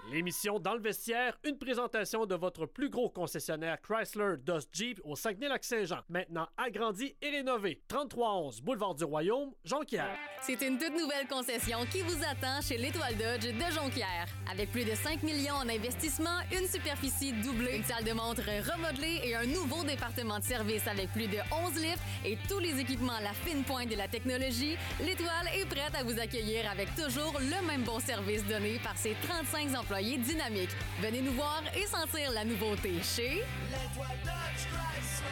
L'émission Dans le vestiaire, une présentation de votre plus gros concessionnaire Chrysler, Dodge, Jeep au Saguenay-Lac-Saint-Jean. Maintenant agrandi et rénové. 3311 Boulevard du Royaume, Jonquière. C'est une toute nouvelle concession qui vous attend chez l'Étoile Dodge de Jonquière. Avec plus de 5 millions en investissement, une superficie doublée, une salle de montre remodelée et un nouveau département de service avec plus de 11 lifts et tous les équipements à la fine pointe de la technologie, l'Étoile est prête à vous accueillir avec toujours le même bon service donné par ses 35 employés dynamiques. Venez nous voir et sentir la nouveauté chez l'Étoile Dodge Chrysler.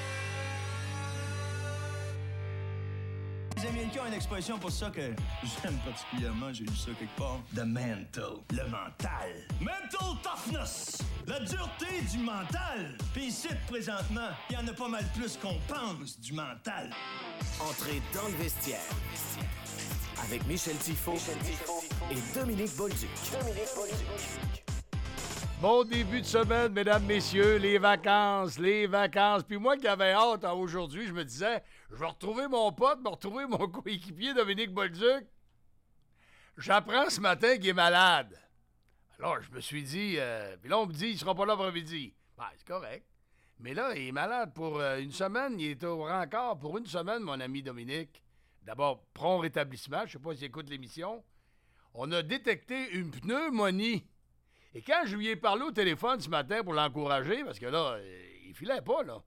Les Américains ont une expression pour ça que j'aime particulièrement, j'ai lu ça quelque part. The mental, le mental. Mental toughness, la dureté du mental. Puis ici, présentement, il y en a pas mal plus qu'on pense du mental. Entrez dans le vestiaire avec Michel Tifo et Dominique Bolduc. Bon début de semaine, mesdames, messieurs, les vacances. Puis moi qui avais hâte aujourd'hui, je me disais, je vais retrouver mon pote, me retrouver mon coéquipier Dominique Bolduc. J'apprends ce matin qu'il est malade. Alors, je me suis dit, puis là, on me dit, il sera pas là après-midi. Ben, c'est correct. Mais là, il est malade pour une semaine. Il est au rencard pour une semaine, mon ami Dominique. D'abord, prompt rétablissement. Je sais pas s'il écoute l'émission. On a détecté une pneumonie. Et quand je lui ai parlé au téléphone ce matin pour l'encourager, parce que là, il filait pas, là.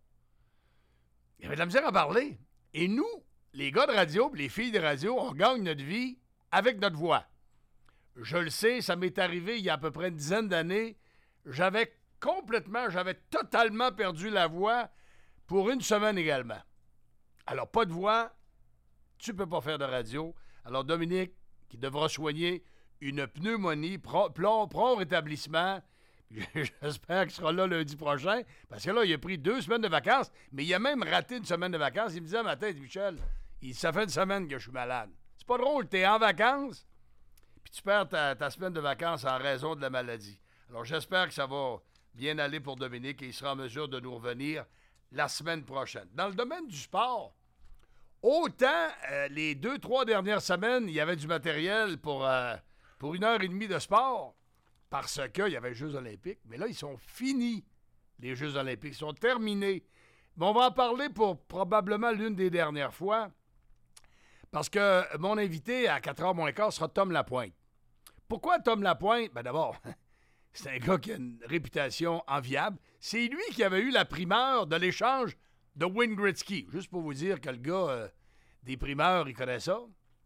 Il avait de la misère à parler. Et nous, les gars de radio, les filles de radio, on gagne notre vie avec notre voix. Je le sais, ça m'est arrivé il y a à peu près une dizaine d'années. J'avais totalement perdu la voix pour une semaine également. Alors, pas de voix, tu peux pas faire de radio. Alors, Dominique, qui devra soigner une pneumonie, prompt rétablissement. J'espère qu'il sera là lundi prochain, parce que là, il a pris 2 semaines de vacances, mais il a même raté une semaine de vacances. Il me disait à matin, Michel, ça fait une semaine que je suis malade. C'est pas drôle, t'es en vacances, puis tu perds ta semaine de vacances en raison de la maladie. Alors, j'espère que ça va bien aller pour Dominique et il sera en mesure de nous revenir la semaine prochaine. Dans le domaine du sport, autant les 2-3 dernières semaines, il y avait du matériel pour 1h30 de sport, parce qu'il y avait les Jeux olympiques. Mais là, ils sont finis, les Jeux olympiques. Ils sont terminés. Mais on va en parler pour probablement l'une des dernières fois, parce que mon invité à 4h moins quart sera Tom Lapointe. Pourquoi Tom Lapointe? Ben d'abord, c'est un gars qui a une réputation enviable. C'est lui qui avait eu la primeur de l'échange de Wayne Gretzky. Juste pour vous dire que le gars des primeurs, il connaît ça.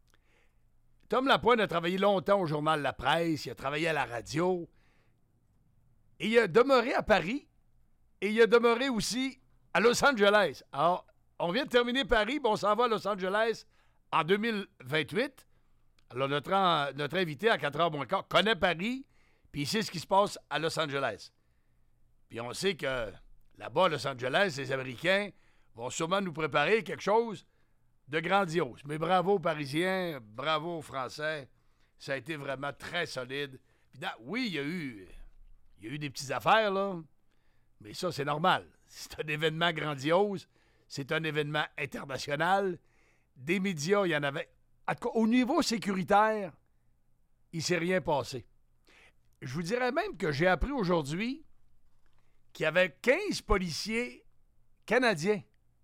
Tom Lapointe a travaillé longtemps au journal La Presse, il a travaillé à la radio, et il a demeuré à Paris, et il a demeuré aussi à Los Angeles. Alors, on vient de terminer Paris, puis on s'en va à Los Angeles en 2028. Alors, notre invité à 4h moins quart connaît Paris, puis il sait ce qui se passe à Los Angeles. Puis on sait que là-bas, à Los Angeles, les Américains vont sûrement nous préparer quelque chose de grandiose. Mais bravo aux Parisiens, bravo aux Français. Ça a été vraiment très solide. Puis oui, il y a eu des petites affaires, là. Mais ça, c'est normal. C'est un événement grandiose. C'est un événement international. Des médias, il y en avait. En tout cas, au niveau sécuritaire, il ne s'est rien passé. Je vous dirais même que j'ai appris aujourd'hui qu'il y avait 15 policiers canadiens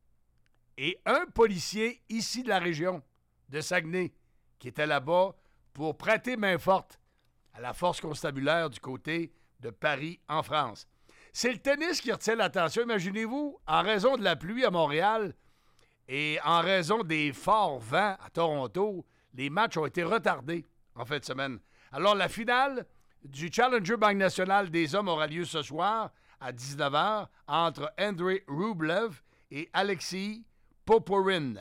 et un policier ici de la région de Saguenay qui était là-bas pour prêter main forte à la force constabulaire du côté de Paris, en France. C'est le tennis qui retient l'attention. Imaginez-vous, en raison de la pluie à Montréal et en raison des forts vents à Toronto, les matchs ont été retardés en fin de semaine. Alors, la finale du Challenger Banque Nationale des hommes aura lieu ce soir à 19h entre Andrei Rublev et Alexei Poporin.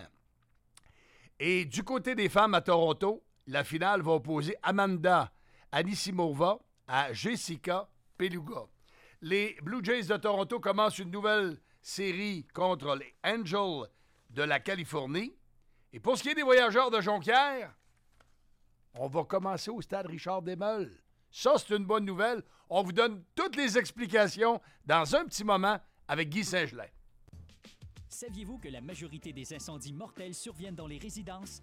Et du côté des femmes à Toronto, la finale va opposer Amanda Anisimova à Jessica Peluga. Les Blue Jays de Toronto commencent une nouvelle série contre les Angels de la Californie. Et pour ce qui est des voyageurs de Jonquière, on va commencer au stade Richard Desmeules. Ça, c'est une bonne nouvelle. On vous donne toutes les explications dans un petit moment avec Guy Saint-Gelais. Saviez-vous que la majorité des incendies mortels surviennent dans les résidences?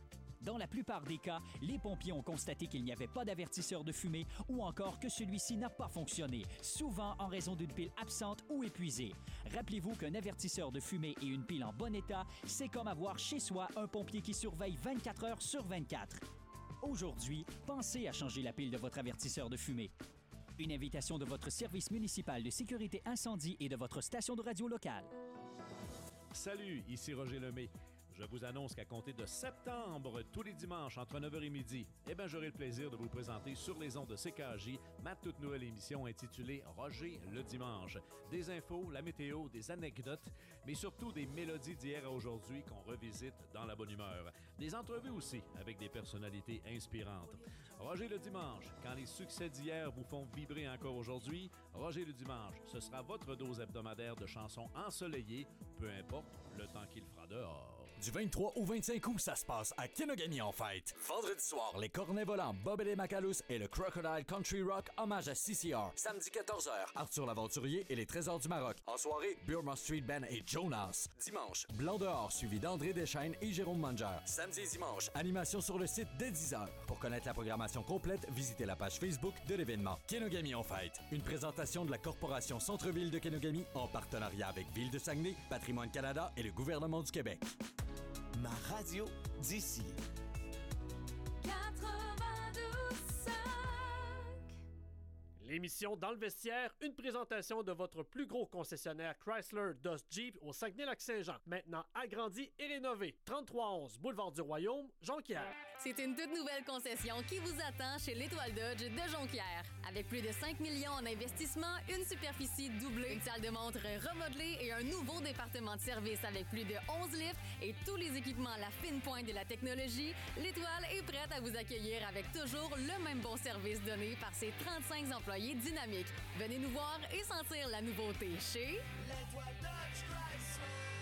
Dans la plupart des cas, les pompiers ont constaté qu'il n'y avait pas d'avertisseur de fumée ou encore que celui-ci n'a pas fonctionné, souvent en raison d'une pile absente ou épuisée. Rappelez-vous qu'un avertisseur de fumée et une pile en bon état, c'est comme avoir chez soi un pompier qui surveille 24 heures sur 24. Aujourd'hui, pensez à changer la pile de votre avertisseur de fumée. Une invitation de votre service municipal de sécurité incendie et de votre station de radio locale. Salut, ici Roger Lemay. Je vous annonce qu'à compter de septembre, tous les dimanches entre 9h et midi, j'aurai le plaisir de vous présenter sur les ondes de CKJ ma toute nouvelle émission intitulée Roger le dimanche. Des infos, la météo, des anecdotes, mais surtout des mélodies d'hier à aujourd'hui qu'on revisite dans la bonne humeur. Des entrevues aussi avec des personnalités inspirantes. Roger le dimanche, quand les succès d'hier vous font vibrer encore aujourd'hui, Roger le dimanche, ce sera votre dose hebdomadaire de chansons ensoleillées, peu importe le temps qu'il fera dehors. Du 23 au 25 août, ça se passe à Kenogami en fête. Vendredi soir, les Cornets volants Bob et les Macalous et le Crocodile Country Rock hommage à CCR. Samedi 14h, Arthur l'Aventurier et les Trésors du Maroc. En soirée, Burma Street Band et Jonas. Dimanche, Blanc dehors suivi d'André Deschaines et Jérôme Manger. Samedi et dimanche, animation sur le site dès 10h. Pour connaître la programmation complète, visitez la page Facebook de l'événement. Kenogami en fête. Une présentation de la Corporation Centre-Ville de Kenogami en partenariat avec Ville de Saguenay, Patrimoine Canada et le gouvernement du Québec. Ma radio d'ici. 92.5. L'émission Dans le vestiaire, une présentation de votre plus gros concessionnaire Chrysler, Dodge, Jeep au Saguenay-Lac-Saint-Jean. Maintenant agrandi et rénové. 3311 Boulevard du Royaume, Jonquière. C'est une toute nouvelle concession qui vous attend chez l'Étoile Dodge de Jonquière. Avec plus de 5 millions en investissement, une superficie doublée, une salle de montre remodelée et un nouveau département de service avec plus de 11 lifts et tous les équipements à la fine pointe de la technologie, l'Étoile est prête à vous accueillir avec toujours le même bon service donné par ses 35 employés dynamiques. Venez nous voir et sentir la nouveauté chez L'Étoile Dodge Chrysler.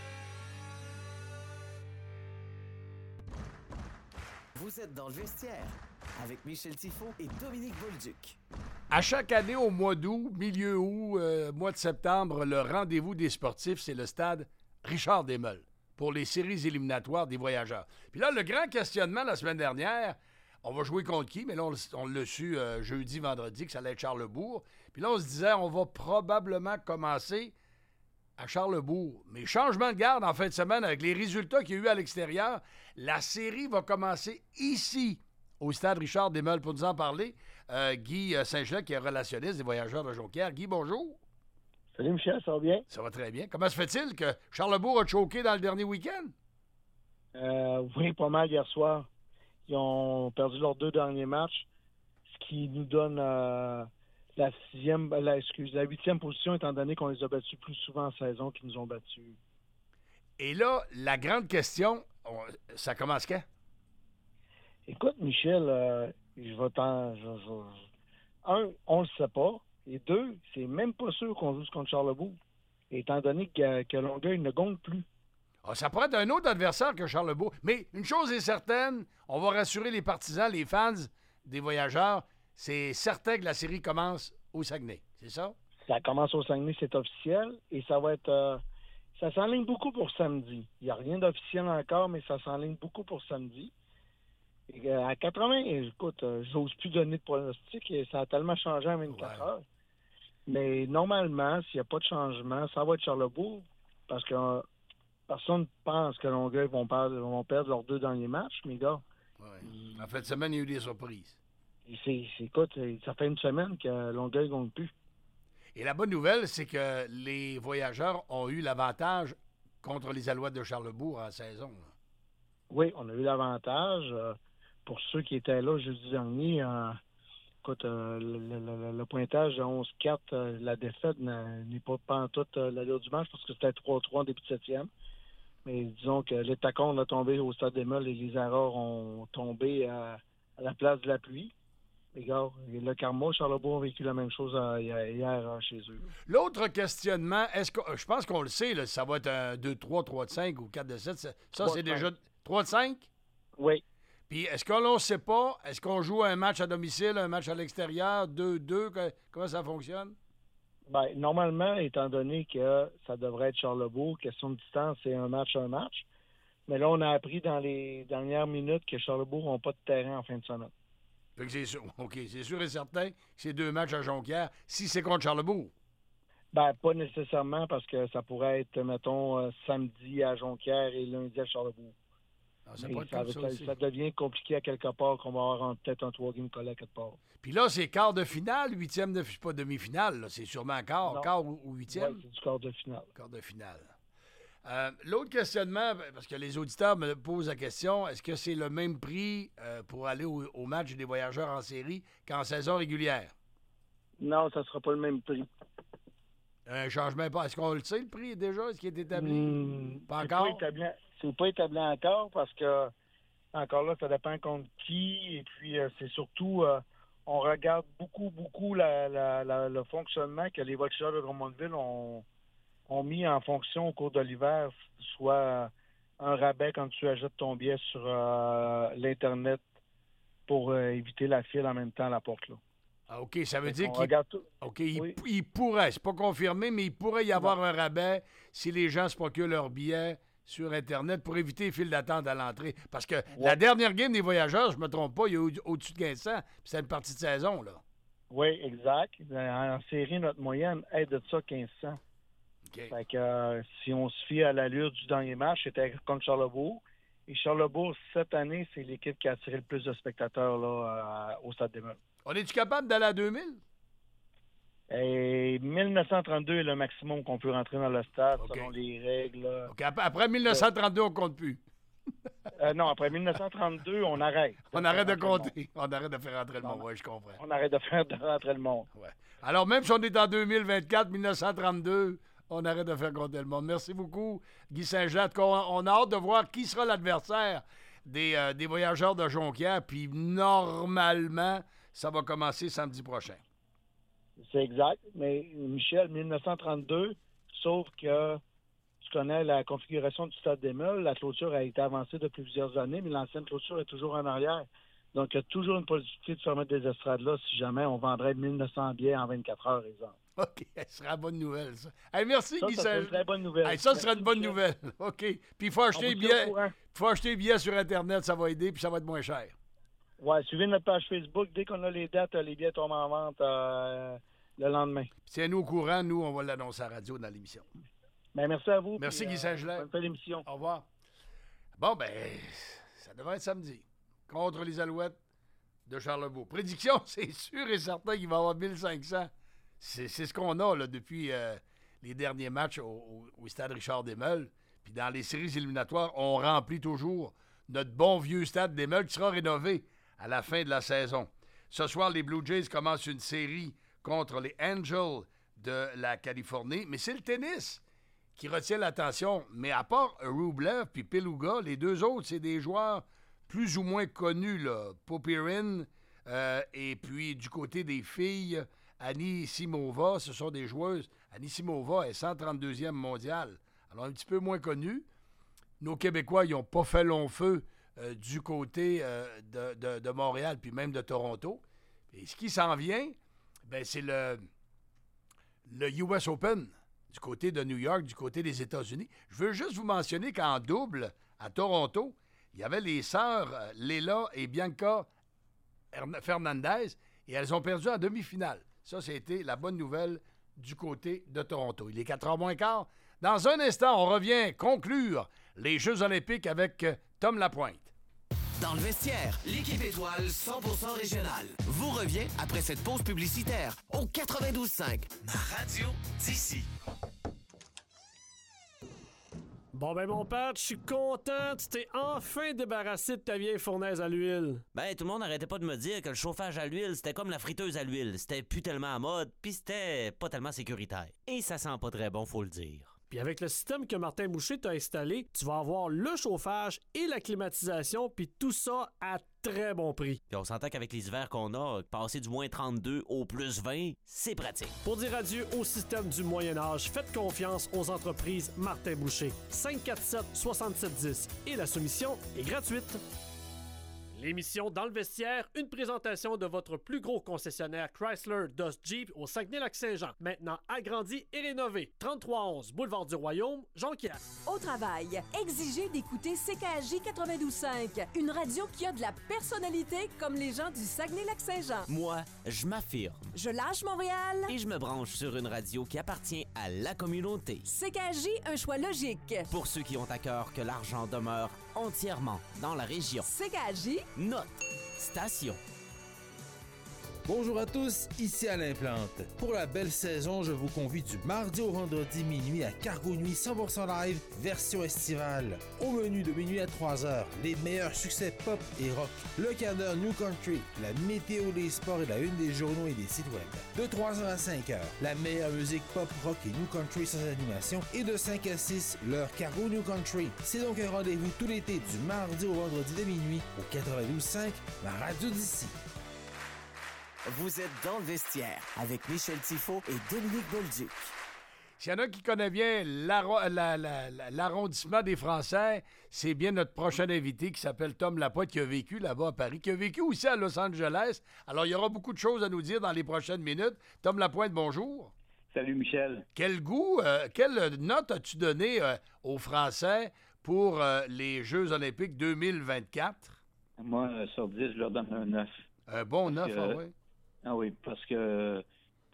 Vous êtes dans le vestiaire avec Michel Tifo et Dominique Bolduc. À chaque année, au mois d'août, milieu août, mois de septembre, le rendez-vous des sportifs, c'est le stade Richard Desmeules pour les séries éliminatoires des voyageurs. Puis là, le grand questionnement la semaine dernière, on va jouer contre qui? Mais là, on l'a su jeudi, vendredi, que ça allait être Charlesbourg. Puis là, on se disait, on va probablement commencer à Charlesbourg. Mais changement de garde en fin de semaine, avec les résultats qu'il y a eu à l'extérieur, la série va commencer ici, au stade Richard Desmeules. Pour nous en parler, Guy Saint-Gelais, qui est relationniste des voyageurs de Jonquière. Guy, bonjour. Salut Michel, ça va bien? Ça va très bien. Comment se fait-il que Charlesbourg a choqué dans le dernier week-end? Oui, pas mal hier soir. Ils ont perdu leurs 2 derniers matchs, ce qui nous donne la 8e position, étant donné qu'on les a battus plus souvent en saison qu'ils nous ont battus. Et là, la grande question, ça commence quand? Écoute, Michel, on le sait pas. Et 2, c'est même pas sûr qu'on joue contre Charlesbourg, étant donné que Longueuil ne gonfle plus. Ah, ça pourrait être un autre adversaire que Charlesbourg. Mais une chose est certaine, on va rassurer les partisans, les fans des voyageurs, c'est certain que la série commence au Saguenay, c'est ça? Ça commence au Saguenay, c'est officiel, et ça va être... ça s'enligne beaucoup pour samedi. Il n'y a rien d'officiel encore, mais ça s'enligne beaucoup pour samedi. Et à 80, écoute, j'ose plus donner de pronostic, et ça a tellement changé en 24 heures. Mais normalement, s'il n'y a pas de changement, ça va être Charlesbourg, parce que personne ne pense que Longueuil vont perdre leurs 2 derniers matchs, mes gars. Ouais. En fin de semaine, il y a eu des surprises. Écoute, ça fait une semaine que Longueuil ne gagne plus. Et la bonne nouvelle, c'est que les voyageurs ont eu l'avantage contre les Alouettes de Charlesbourg en saison. Là. Oui, on a eu l'avantage. Pour ceux qui étaient là jeudi dernier, écoute, le pointage de 11-4, la défaite n'est pas pantoute l'allure du match parce que c'était 3-3 en début de 7e. Mais disons que les tacons ont tombé au stade des Molles et les erreurs ont tombé à la place de la pluie. Les gars, le Karma, Charlesbourg ont vécu la même chose hier chez eux. L'autre questionnement, est-ce que je pense qu'on le sait, là, ça va être un 2-3, 3-5 ou 4-7. Ça, c'est déjà 3-5? Oui. Puis est-ce qu'on ne sait pas? Est-ce qu'on joue un match à domicile, un match à l'extérieur, 2-2? Comment ça fonctionne? Bien, normalement, étant donné que ça devrait être Charlesbourg, question de distance, c'est un match. Mais là, on a appris dans les dernières minutes que Charlebourg n'ont pas de terrain en fin de semaine. Fait que c'est sûr, OK, c'est sûr et certain que c'est 2 matchs à Jonquière, si c'est contre Charlebourg. Ben, pas nécessairement, parce que ça pourrait être, mettons, samedi à Jonquière et lundi à Charlebourg. Ah, ça devient compliqué à quelque part qu'on va avoir peut-être un 3-game collé à quelque part. Puis là, c'est quart de finale, 8e de... C'est pas demi-finale, là, c'est sûrement quart ou 8e? Oui, c'est du quart de finale. Quart de finale. L'autre questionnement, parce que les auditeurs me posent la question, est-ce que c'est le même prix pour aller au match des voyageurs en série qu'en saison régulière? Non, ça ne sera pas le même prix. Un changement pas. Est-ce qu'on le sait, le prix, déjà? Est-ce qu'il est établi? Pas encore? C'est pas établi encore parce que, encore là, ça dépend contre qui. Et puis, c'est surtout, on regarde beaucoup le fonctionnement que les voltigeurs de Drummondville ont mis en fonction au cours de l'hiver, soit un rabais quand tu achètes ton billet sur l'Internet pour éviter la file en même temps à la porte, là. Ah, OK, ça veut dire qu'il pourrait, c'est pas confirmé, mais il pourrait y avoir un rabais si les gens se procurent leur billet sur Internet pour éviter les files d'attente à l'entrée. Parce que la dernière game des voyageurs, je me trompe pas, il y a au-dessus de 1500, puis c'est une partie de saison, là. Oui, exact. En série, notre moyenne est de ça 1500. Okay. Fait que si on se fie à l'allure du dernier match, c'était contre Charlebourg. Et Charlebourg, cette année, c'est l'équipe qui a attiré le plus de spectateurs là, au Stade des Meules. On est-tu capable d'aller à 2000? Et 1932 est le maximum qu'on peut rentrer dans le stade, selon les règles. OK. Après 1932, on compte plus. Non, après 1932, on arrête. On arrête de compter. On arrête de faire rentrer le monde. Oui, je comprends. On arrête de faire rentrer le monde. Ouais. Alors, même si on est en 2024, 1932, on arrête de faire compter le monde. Merci beaucoup, Guy Saint-Jacques. On a hâte de voir qui sera l'adversaire des voyageurs de Jonquière. Puis, normalement, ça va commencer samedi prochain. C'est exact. Mais, Michel, 1932, sauf que tu connais la configuration du Stade des Meules. La clôture a été avancée depuis plusieurs années, mais l'ancienne clôture est toujours en arrière. Donc, il y a toujours une possibilité de fermer des estrades là si jamais on vendrait 1900 billets en 24 heures, exemple. OK, ce sera une bonne nouvelle, ça. Hey, merci, Guy. Ça serait une très bonne nouvelle. Hey, ça serait une bonne nouvelle. OK. Puis, il faut acheter les billets sur Internet, ça va aider, puis ça va être moins cher. Oui, suivez notre page Facebook. Dès qu'on a les dates, les billets tombent en vente le lendemain. Tiens-nous au courant. Nous, on va l'annoncer à la radio dans l'émission. Ben, merci à vous. Merci, Guy Saint-Gelais. Bonne l'émission. Au revoir. Bon, ben, ça devrait être samedi. Contre les Alouettes de Charlebourg. Prédiction, c'est sûr et certain qu'il va y avoir 1500. C'est ce qu'on a là, depuis les derniers matchs au stade Richard Desmeules. Puis dans les séries éliminatoires, on remplit toujours notre bon vieux stade Desmeules qui sera rénové à la fin de la saison. Ce soir, les Blue Jays commencent une série contre les Angels de la Californie. Mais c'est le tennis qui retient l'attention. Mais à part Rublev puis Peluga, les deux autres, c'est des joueurs plus ou moins connus, là. Popyrin et puis du côté des filles, Anisimova, ce sont des joueuses. Anisimova est 132e mondiale. Alors, un petit peu moins connue. Nos Québécois, ils n'ont pas fait long feu du côté de Montréal, puis même de Toronto. Et ce qui s'en vient, ben, c'est le US Open du côté de New York, du côté des États-Unis. Je veux juste vous mentionner qu'en double, à Toronto, il y avait les sœurs Léla et Bianca Fernandez, et elles ont perdu en demi-finale. Ça, c'était la bonne nouvelle du côté de Toronto. Il est 4h moins quart. Dans un instant, on revient conclure les Jeux olympiques avec Tom Lapointe. Dans le vestiaire, l'équipe étoile 100% régionale vous revient après cette pause publicitaire au 92.5. Ma radio d'ici. Bon ben mon père, je suis content, tu t'es enfin débarrassé de ta vieille fournaise à l'huile. Ben tout le monde n'arrêtait pas de me dire que le chauffage à l'huile, c'était comme la friteuse à l'huile. C'était plus tellement à mode, puis c'était pas tellement sécuritaire. Et ça sent pas très bon, faut le dire. Puis avec le système que Martin Boucher t'a installé, tu vas avoir le chauffage et la climatisation, puis tout ça à très bon prix. Puis on s'entend qu'avec les hivers qu'on a, passer du moins 32 au plus 20, c'est pratique. Pour dire adieu au système du Moyen-Âge, faites confiance aux entreprises Martin Boucher. 547-6710. Et la soumission est gratuite. L'émission Dans le vestiaire, une présentation de votre plus gros concessionnaire Chrysler, Dodge, Jeep au Saguenay-Lac-Saint-Jean. Maintenant agrandi et rénové. 3311 Boulevard du Royaume, Jonquière. Au travail, exigez d'écouter CKJ 92.5, une radio qui a de la personnalité comme les gens du Saguenay-Lac-Saint-Jean. Moi, je m'affirme. Je lâche Montréal. Et je me branche sur une radio qui appartient à la communauté. CKJ, un choix logique. Pour ceux qui ont à cœur que l'argent demeure entièrement dans la région. CKJ, notre station. Bonjour à tous, ici Alain Plante. Pour la belle saison, je vous convie du mardi au vendredi minuit à Cargo Nuit 100% live, version estivale. Au menu de minuit à 3h, les meilleurs succès pop et rock, le quart d'heure New Country, la météo des sports et la une des journaux et des sites web. De 3h à 5h, la meilleure musique pop, rock et New Country sans animation. Et de 5 à 6, l'heure Cargo New Country. C'est donc un rendez-vous tout l'été du mardi au vendredi de minuit au 92.5, la radio d'ici. Vous êtes dans le vestiaire avec Michel Tifo et Dominique Bolduc. S'il y en a qui connaît bien l'arrondissement des Français, c'est bien notre prochain invité qui s'appelle Tom Lapointe, qui a vécu là-bas à Paris, qui a vécu aussi à Los Angeles. Alors, il y aura beaucoup de choses à nous dire dans les prochaines minutes. Tom Lapointe, bonjour. Salut, Michel. Quelle note as-tu donné aux Français pour les Jeux olympiques 2024? Moi, sur 10, je leur donne un 9. Un bon 9, oui. Ah oui, parce que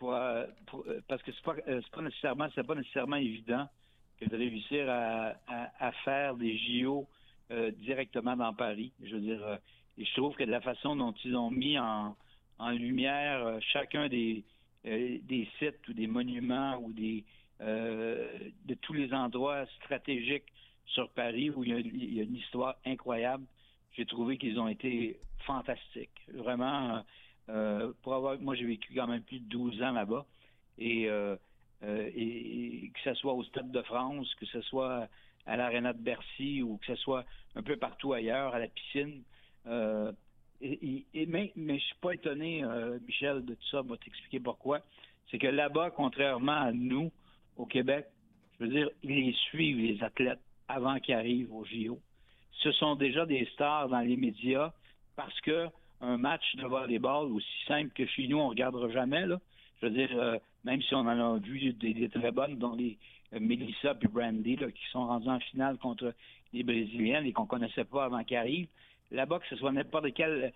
c'est pas nécessairement évident que de réussir à faire des JO directement dans Paris. Je veux dire, et je trouve que de la façon dont ils ont mis en lumière chacun des sites ou des monuments ou de tous les endroits stratégiques sur Paris où il y a une histoire incroyable, j'ai trouvé qu'ils ont été fantastiques. Vraiment. Moi, j'ai vécu quand même plus de 12 ans là-bas. Et que ce soit au Stade de France, que ce soit à l'Arena de Bercy ou que ce soit un peu partout ailleurs, à la piscine. Mais je suis pas étonné, Michel, de tout ça. Je vais t'expliquer pourquoi. C'est que là-bas, contrairement à nous, au Québec, je veux dire, ils les suivent, les athlètes, avant qu'ils arrivent au JO. Ce sont déjà des stars dans les médias parce que un match de volleyball aussi simple que chez nous, on ne regardera jamais. Là. Je veux dire, même si on en a vu des très bonnes, dont les Melissa et Brandy, là, qui sont rendus en finale contre les Brésiliennes et qu'on ne connaissait pas avant qu'ils arrivent. Là-bas, que ce soit n'importe quel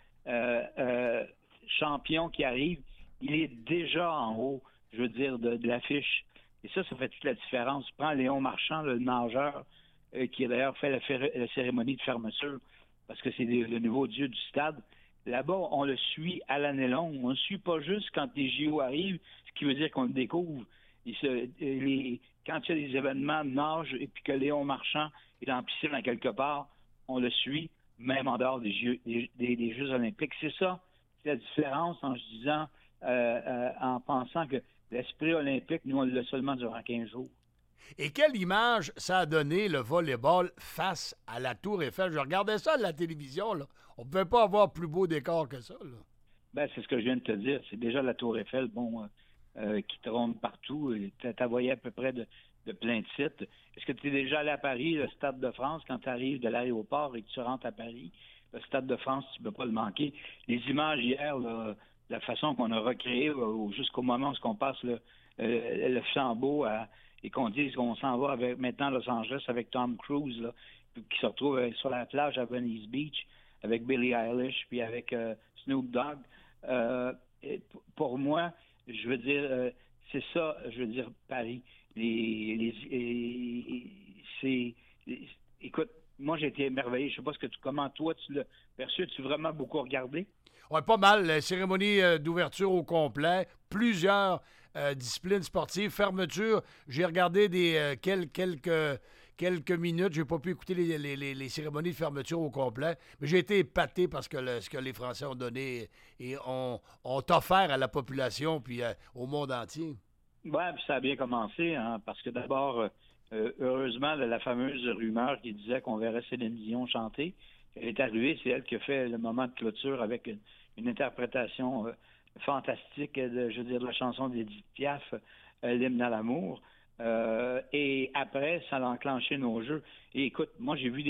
champion qui arrive, il est déjà en haut, je veux dire, de l'affiche. Et ça fait toute la différence. Tu prends Léon Marchand, le nageur, qui a d'ailleurs fait la cérémonie de fermeture, parce que c'est le nouveau dieu du stade. Là-bas, on le suit à l'année longue. On ne le suit pas juste quand les JO arrivent, ce qui veut dire qu'on le découvre. Quand il y a des événements de nage et puis que Léon Marchand est en piscine à quelque part, on le suit, même en dehors des Jeux olympiques. C'est ça, c'est la différence en pensant que l'esprit olympique, nous, on l'a seulement durant 15 jours. Et quelle image ça a donné, le volleyball, face à la Tour Eiffel? Je regardais ça à la télévision, là. On ne pouvait pas avoir plus beau décor que ça, là. Ben, c'est ce que je viens de te dire. C'est déjà la Tour Eiffel, qui trône partout. Tu as voyé à peu près de plein de sites. Est-ce que tu es déjà allé à Paris, le Stade de France, quand tu arrives de l'aéroport et que tu rentres à Paris? Le Stade de France, tu ne peux pas le manquer. Les images hier, là, la façon qu'on a recréé jusqu'au moment où on passe le flambeau et qu'on dit qu'on s'en va avec maintenant Los Angeles avec Tom Cruise, là, qui se retrouve sur la plage à Venice Beach avec Billie Eilish puis avec Snoop Dogg. Pour moi, je veux dire, c'est ça, je veux dire, Paris. Écoute, moi, j'ai été émerveillé. Je sais pas comment toi, tu l'as perçu. As-tu vraiment beaucoup regardé? Oui, pas mal. La cérémonie d'ouverture au complet, plusieurs disciplines sportives, fermeture. J'ai regardé quelques minutes. J'ai pas pu écouter les cérémonies de fermeture au complet, mais j'ai été épaté parce que ce que les Français ont donné et ont offert à la population puis au monde entier. Oui, puis ça a bien commencé, hein, parce que d'abord, heureusement, la fameuse rumeur qui disait qu'on verrait Céline Dion chanter, elle est arrivée, c'est elle qui a fait le moment de clôture avec une interprétation fantastique, de la chanson d'Edith Piaf, l'hymne à l'amour. Et après, ça a enclenché nos jeux. Et écoute, moi, j'ai vu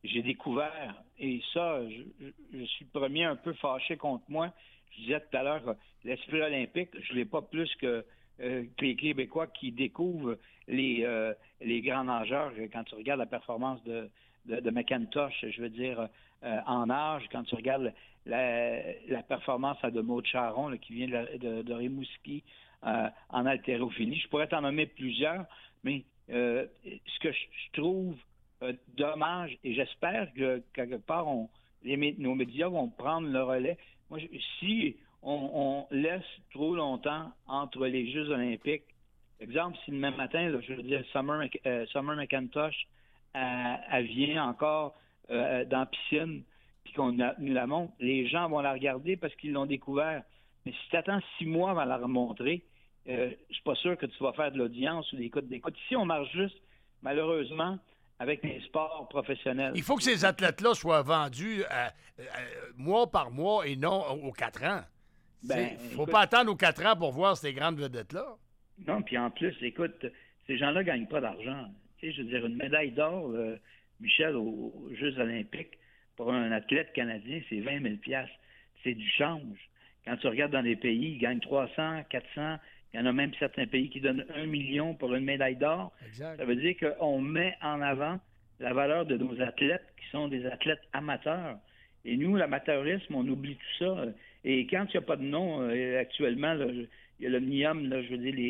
j'ai découvert, et ça, je suis le premier un peu fâché contre moi. Je disais tout à l'heure, l'esprit olympique, je ne l'ai pas plus que les Québécois qui découvrent les grands nageurs. Quand tu regardes la performance de McIntosh, je veux dire, en nage, quand tu regardes la performance de Maud Charon, là, qui vient de Rimouski, en haltérophilie. Je pourrais t'en nommer plusieurs, mais ce que je trouve dommage, et j'espère que quelque part, nos médias vont prendre le relais. Moi, si on laisse trop longtemps entre les Jeux olympiques, exemple, si le même matin, là, je veux dire, Summer McIntosh, elle vient encore dans la piscine, puis qu'on nous la montre, les gens vont la regarder parce qu'ils l'ont découvert. Mais si tu attends 6 mois avant de la remontrer, je suis pas sûr que tu vas faire de l'audience ou des codes d'écoute. Ici, on marche juste, malheureusement, avec les sports professionnels. Il faut que ces athlètes-là soient vendus mois par mois et non aux 4 ans. Il ne faut pas attendre aux 4 ans pour voir ces grandes vedettes-là. Non, puis en plus, écoute, ces gens-là ne gagnent pas d'argent. Tu sais, je veux dire, une médaille d'or, Michel, aux Jeux olympiques, pour un athlète canadien, c'est 20 000 $. C'est du change. Quand tu regardes dans des pays, ils gagnent 300, 400. Il y en a même certains pays qui donnent 1 million pour une médaille d'or. Exact. Ça veut dire qu'on met en avant la valeur de nos athlètes qui sont des athlètes amateurs. Et nous, l'amateurisme, on oublie tout ça. Et quand il n'y a pas de nom, actuellement, là, il y a l'Omnium, je veux dire,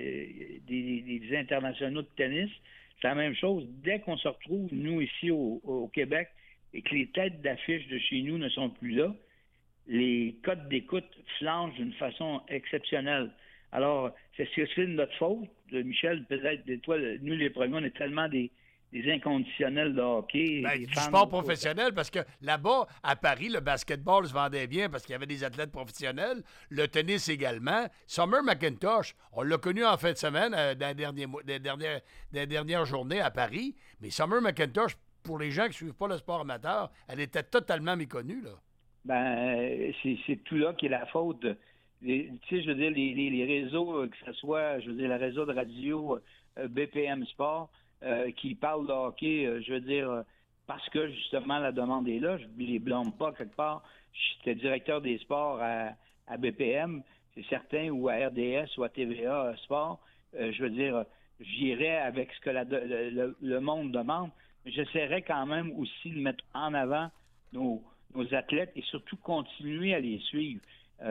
des internationaux de tennis, c'est la même chose. Dès qu'on se retrouve, nous, ici au Québec, et que les têtes d'affiche de chez nous ne sont plus là, les codes d'écoute flanchent d'une façon exceptionnelle. Alors, c'est de notre faute, Michel, peut-être, toi, nous, les premiers, on est tellement des inconditionnels de hockey. Du sport professionnel, parce que là-bas, à Paris, le basketball se vendait bien parce qu'il y avait des athlètes professionnels, le tennis également. Summer McIntosh, on l'a connu en fin de semaine, dans les dernières journées à Paris, mais Summer McIntosh, pour les gens qui ne suivent pas le sport amateur, elle était totalement méconnue, là. C'est tout là qui est la faute. Tu sais, je veux dire, les réseaux, que ce soit, je veux dire, le réseau de radio BPM Sport, qui parle de hockey, je veux dire, parce que justement la demande est là, je ne les blâme pas quelque part. J'étais directeur des sports à BPM, c'est certain, ou à RDS ou à TVA Sport. Je veux dire, j'irais avec ce que le monde demande, mais j'essaierais quand même aussi de mettre en avant nos athlètes et surtout continuer à les suivre. Tu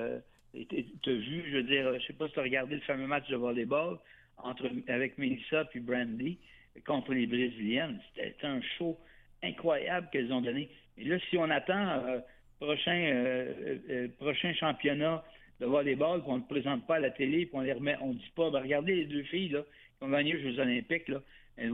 as vu, je veux dire, je sais pas si tu as regardé le fameux match de volleyball avec Melissa puis Brandy contre les Brésiliennes. C'était un show incroyable qu'elles ont donné. Et là, si on attend prochain championnat de volleyball, puis on ne le présente pas à la télé, puis on les remet, on dit pas, regardez les 2 filles là, qui ont gagné aux Jeux olympiques, là, elles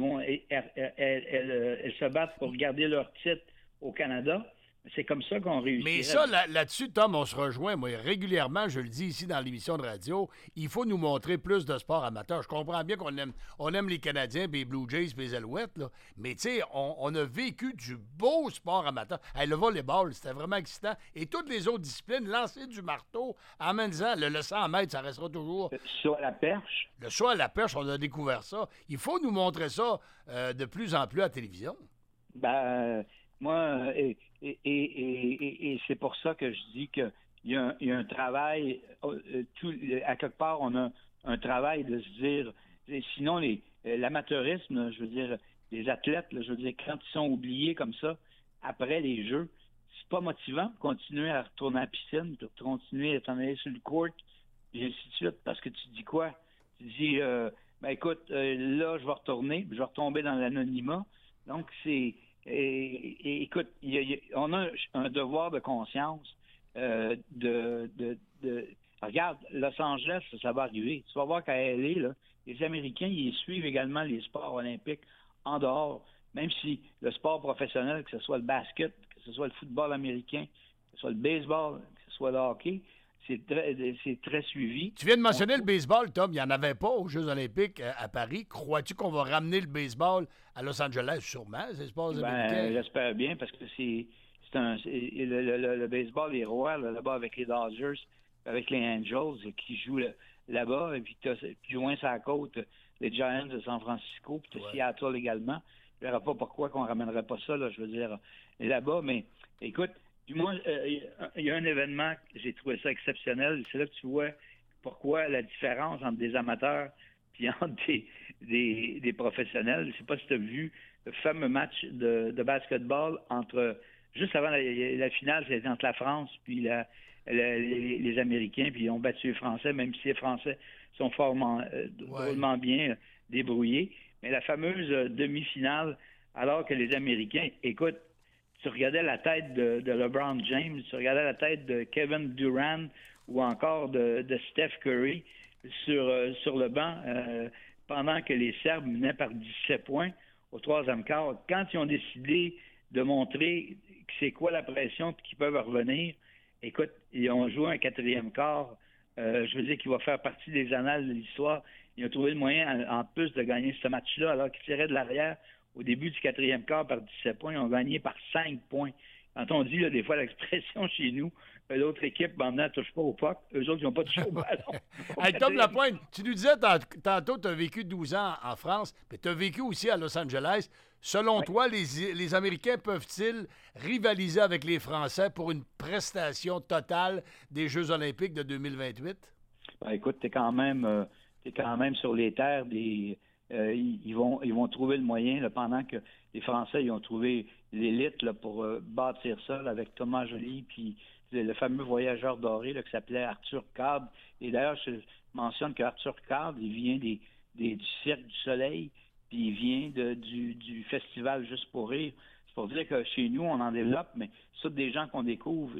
se battent pour garder leur titre au Canada. C'est comme ça qu'on réussit. Mais ça, là-dessus, Tom, on se rejoint. Moi, régulièrement, je le dis ici dans l'émission de radio, il faut nous montrer plus de sport amateur. Je comprends bien qu'on aime les Canadiens, puis les Blue Jays, puis les Alouettes, là. Mais tu sais, on a vécu du beau sport amateur. Le volleyball, c'était vraiment excitant. Et toutes les autres disciplines, lancer du marteau, en même temps, le 100 mètres, ça restera toujours... Le saut à la perche. Le saut à la perche, on a découvert ça. Il faut nous montrer ça de plus en plus à la télévision. Moi... Et c'est pour ça que je dis qu'il y a un travail, à quelque part, on a un travail de se dire, sinon l'amateurisme, je veux dire, les athlètes, je veux dire, quand ils sont oubliés comme ça, après les Jeux, c'est pas motivant de continuer à retourner à la piscine, de continuer à t'en aller sur le court, et ainsi de suite, parce que tu dis quoi? Tu dis, écoute, là, je vais retourner, je vais retomber dans l'anonymat. Donc, c'est... Et écoute, on a un devoir de conscience regarde, Los Angeles, ça va arriver. Tu vas voir qu'à LA, là, les Américains, ils suivent également les sports olympiques en dehors. Même si le sport professionnel, que ce soit le basket, que ce soit le football américain, que ce soit le baseball, que ce soit le hockey, c'est très suivi. Tu viens de mentionner le baseball, Tom. Il n'y en avait pas aux Jeux olympiques à Paris. Crois-tu qu'on va ramener le baseball à Los Angeles? Sûrement, c'est sports américains. J'espère bien, parce que le baseball est roi là-bas avec les Dodgers, avec les Angels qui jouent là-bas. Et puis, plus loin sur la côte, les Giants de San Francisco, puis Seattle également. je ne verrais pas pourquoi qu'on ne ramènerait pas ça, là, je veux dire, là-bas. Mais écoute, du moins, il y a un événement, j'ai trouvé ça exceptionnel. C'est là que tu vois pourquoi la différence entre des amateurs et entre des professionnels. Je ne sais pas si tu as vu le fameux match de basketball juste avant la finale, c'était entre la France puis les Américains, puis ils ont battu les Français, même si les Français sont drôlement bien débrouillés. Mais la fameuse demi-finale, alors que les Américains, écoute, tu regardais la tête de LeBron James, tu regardais la tête de Kevin Durant ou encore de Steph Curry sur le banc pendant que les Serbes menaient par 17 points au troisième quart. Quand ils ont décidé de montrer c'est quoi la pression et qu'ils peuvent revenir, écoute, ils ont joué un quatrième quart. Je veux dire qu'il va faire partie des annales de l'histoire. Ils ont trouvé le moyen, en plus, de gagner ce match-là, alors qu'ils tiraient de l'arrière au début du quatrième quart par 17 points. Ils ont gagné par 5 points. Quand on dit, là, des fois, l'expression chez nous, l'autre équipe, maintenant, ne touche pas au puck. Eux autres, ils n'ont pas touché au ballon. Hey, Tom Lapointe, tu nous disais tantôt, tu as vécu 12 ans en France, mais tu as vécu aussi à Los Angeles. Selon toi, les Américains peuvent-ils rivaliser avec les Français pour une prestation totale des Jeux olympiques de 2028? Ben, écoute, t'es quand même sur les terres ils vont trouver le moyen, là, pendant que les Français ils ont trouvé l'élite là, pour bâtir ça là, avec Thomas Joly, puis le fameux voyageur doré là, qui s'appelait Arthur Cable. Et d'ailleurs, je mentionne qu'Arthur Cable, il vient du Cirque du Soleil, puis il vient du festival Juste pour rire. C'est pour dire que chez nous, on en développe, mais c'est des gens qu'on découvre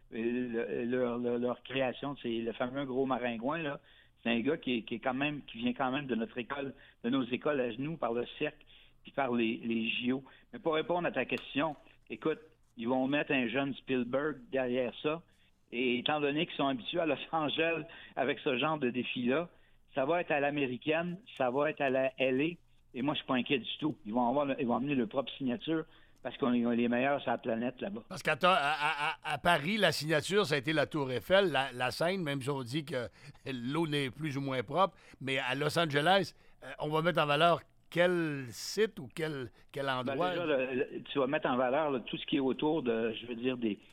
leur création. C'est le fameux Gros Maringouin, là. C'est un gars qui vient quand même de notre école, de nos écoles à genoux, par le cirque, puis par les JO. Mais pour répondre à ta question, écoute, ils vont mettre un jeune Spielberg derrière ça. Et étant donné qu'ils sont habitués à Los Angeles avec ce genre de défi-là, ça va être à l'américaine, ça va être à la LA. Et moi, je suis pas inquiet du tout. Ils vont amener leur propre signature parce qu'on est les meilleurs sur la planète là-bas. Parce qu'à Paris, la signature, ça a été la Tour Eiffel, la Seine, même si on dit que l'eau n'est plus ou moins propre. Mais à Los Angeles, on va mettre en valeur quel site ou quel endroit? Ben déjà, tu vas mettre en valeur là, tout ce qui est autour de, je veux dire, des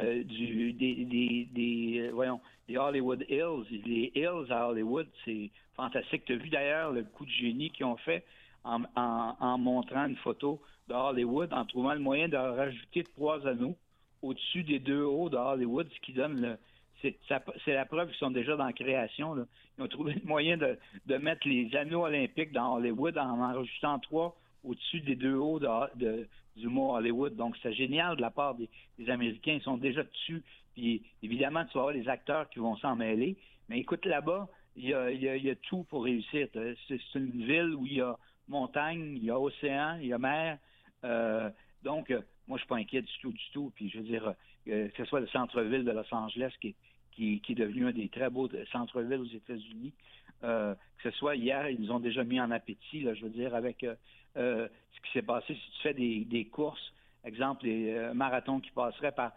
Hollywood Hills. Les Hills à Hollywood, c'est fantastique. Tu as vu d'ailleurs le coup de génie qu'ils ont fait en montrant une photo de Hollywood, en trouvant le moyen de rajouter 3 anneaux au-dessus des 2 hauts de Hollywood, ce qui donne c'est la preuve qu'ils sont déjà dans la création, là. Ils ont trouvé le moyen de mettre les anneaux olympiques dans Hollywood en rajoutant 3 au-dessus des 2 hauts du mot Hollywood. Donc, c'est génial de la part des Américains. Ils sont déjà dessus. Puis, évidemment, tu vas avoir les acteurs qui vont s'en mêler. Mais écoute, là-bas, il y a tout pour réussir. C'est une ville où il y a montagne, il y a océan, il y a mer. Donc, moi, je suis pas inquiet du tout. Puis, je veux dire, que ce soit le centre-ville de Los Angeles qui est devenu un des très beaux centres-villes aux États-Unis, que ce soit hier, ils nous ont déjà mis en appétit, là, je veux dire, avec ce qui s'est passé. Si tu fais des courses, exemple, les marathons qui passeraient par...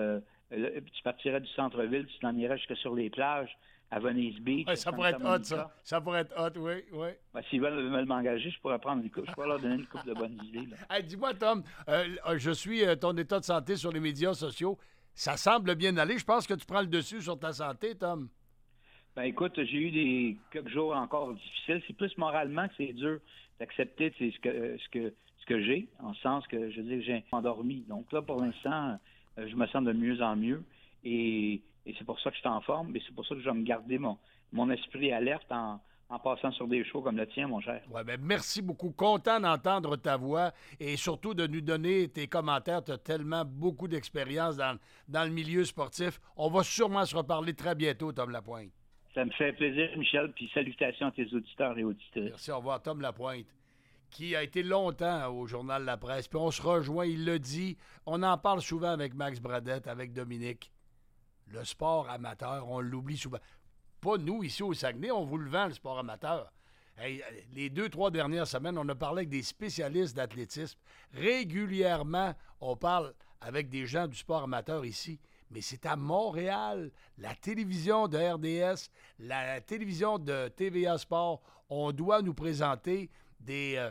tu partirais du centre-ville, tu t'en irais jusque sur les plages, à Venice Beach. Ouais, ça pourrait être hot, ça. Ça pourrait être hot, oui. Ben, s'ils veulent m'engager, je pourrais prendre une coupe. Je pourrais leur donner une coupe de bonnes idées. Hey, dis-moi, Tom, je suis ton état de santé sur les médias sociaux. Ça semble bien aller. Je pense que tu prends le dessus sur ta santé, Tom. Ben écoute, j'ai eu quelques jours encore difficiles. C'est plus moralement que c'est dur d'accepter ce que j'ai, en ce sens que, je veux dire, j'ai endormi. Donc là, pour l'instant, je me sens de mieux en mieux. Et c'est pour ça que je suis en forme, mais c'est pour ça que je vais me garder mon esprit alerte en passant sur des shows comme le tien, mon cher. Ouais, ben merci beaucoup. Content d'entendre ta voix et surtout de nous donner tes commentaires. Tu as tellement beaucoup d'expérience dans le milieu sportif. On va sûrement se reparler très bientôt, Tom Lapointe. Ça me fait plaisir, Michel, puis salutations à tes auditeurs et auditrices. Merci, au revoir, Tom Lapointe, qui a été longtemps au Journal La Presse. Puis on se rejoint, il le dit. On en parle souvent avec Max Bradette, avec Dominique. Le sport amateur, on l'oublie souvent. Pas nous, ici au Saguenay, on vous le vend, le sport amateur. Hey, les 2-3 dernières semaines, on a parlé avec des spécialistes d'athlétisme. Régulièrement, on parle avec des gens du sport amateur ici. Mais c'est à Montréal, la télévision de RDS, la télévision de TVA Sport, on doit nous présenter des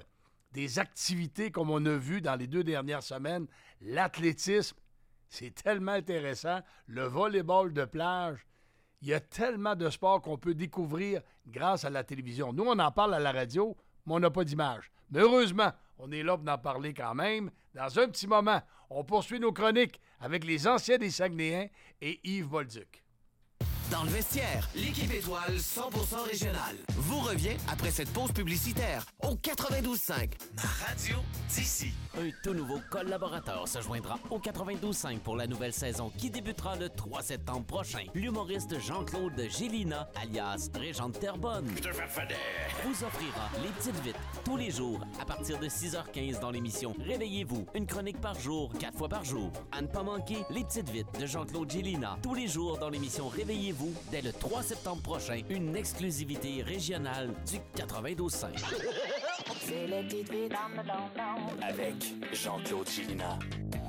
des activités comme on a vu dans les 2 dernières semaines. L'athlétisme, c'est tellement intéressant. Le volleyball de plage. Il y a tellement de sports qu'on peut découvrir grâce à la télévision. Nous, on en parle à la radio, mais on n'a pas d'image. Mais heureusement, on est là pour en parler quand même. Dans un petit moment, on poursuit nos chroniques avec les anciens des Saguenayens et Yves Bolduc. Dans le vestiaire, l'équipe étoile 100% régionale vous revient après cette pause publicitaire au 92.5, ma radio d'ici. Un tout nouveau collaborateur se joindra au 92.5 pour la nouvelle saison qui débutera le 3 septembre prochain. L'humoriste Jean-Claude Gélina, alias Régent de Terrebonne, vous offrira les petites vites tous les jours à partir de 6h15 dans l'émission Réveillez-vous, une chronique par jour, 4 fois par jour. À ne pas manquer les petites vites de Jean-Claude Gélina tous les jours dans l'émission Réveillez-vous dès le 3 septembre prochain, une exclusivité régionale du 92.5. C'est les petites vites avec Jean-Claude Gélina.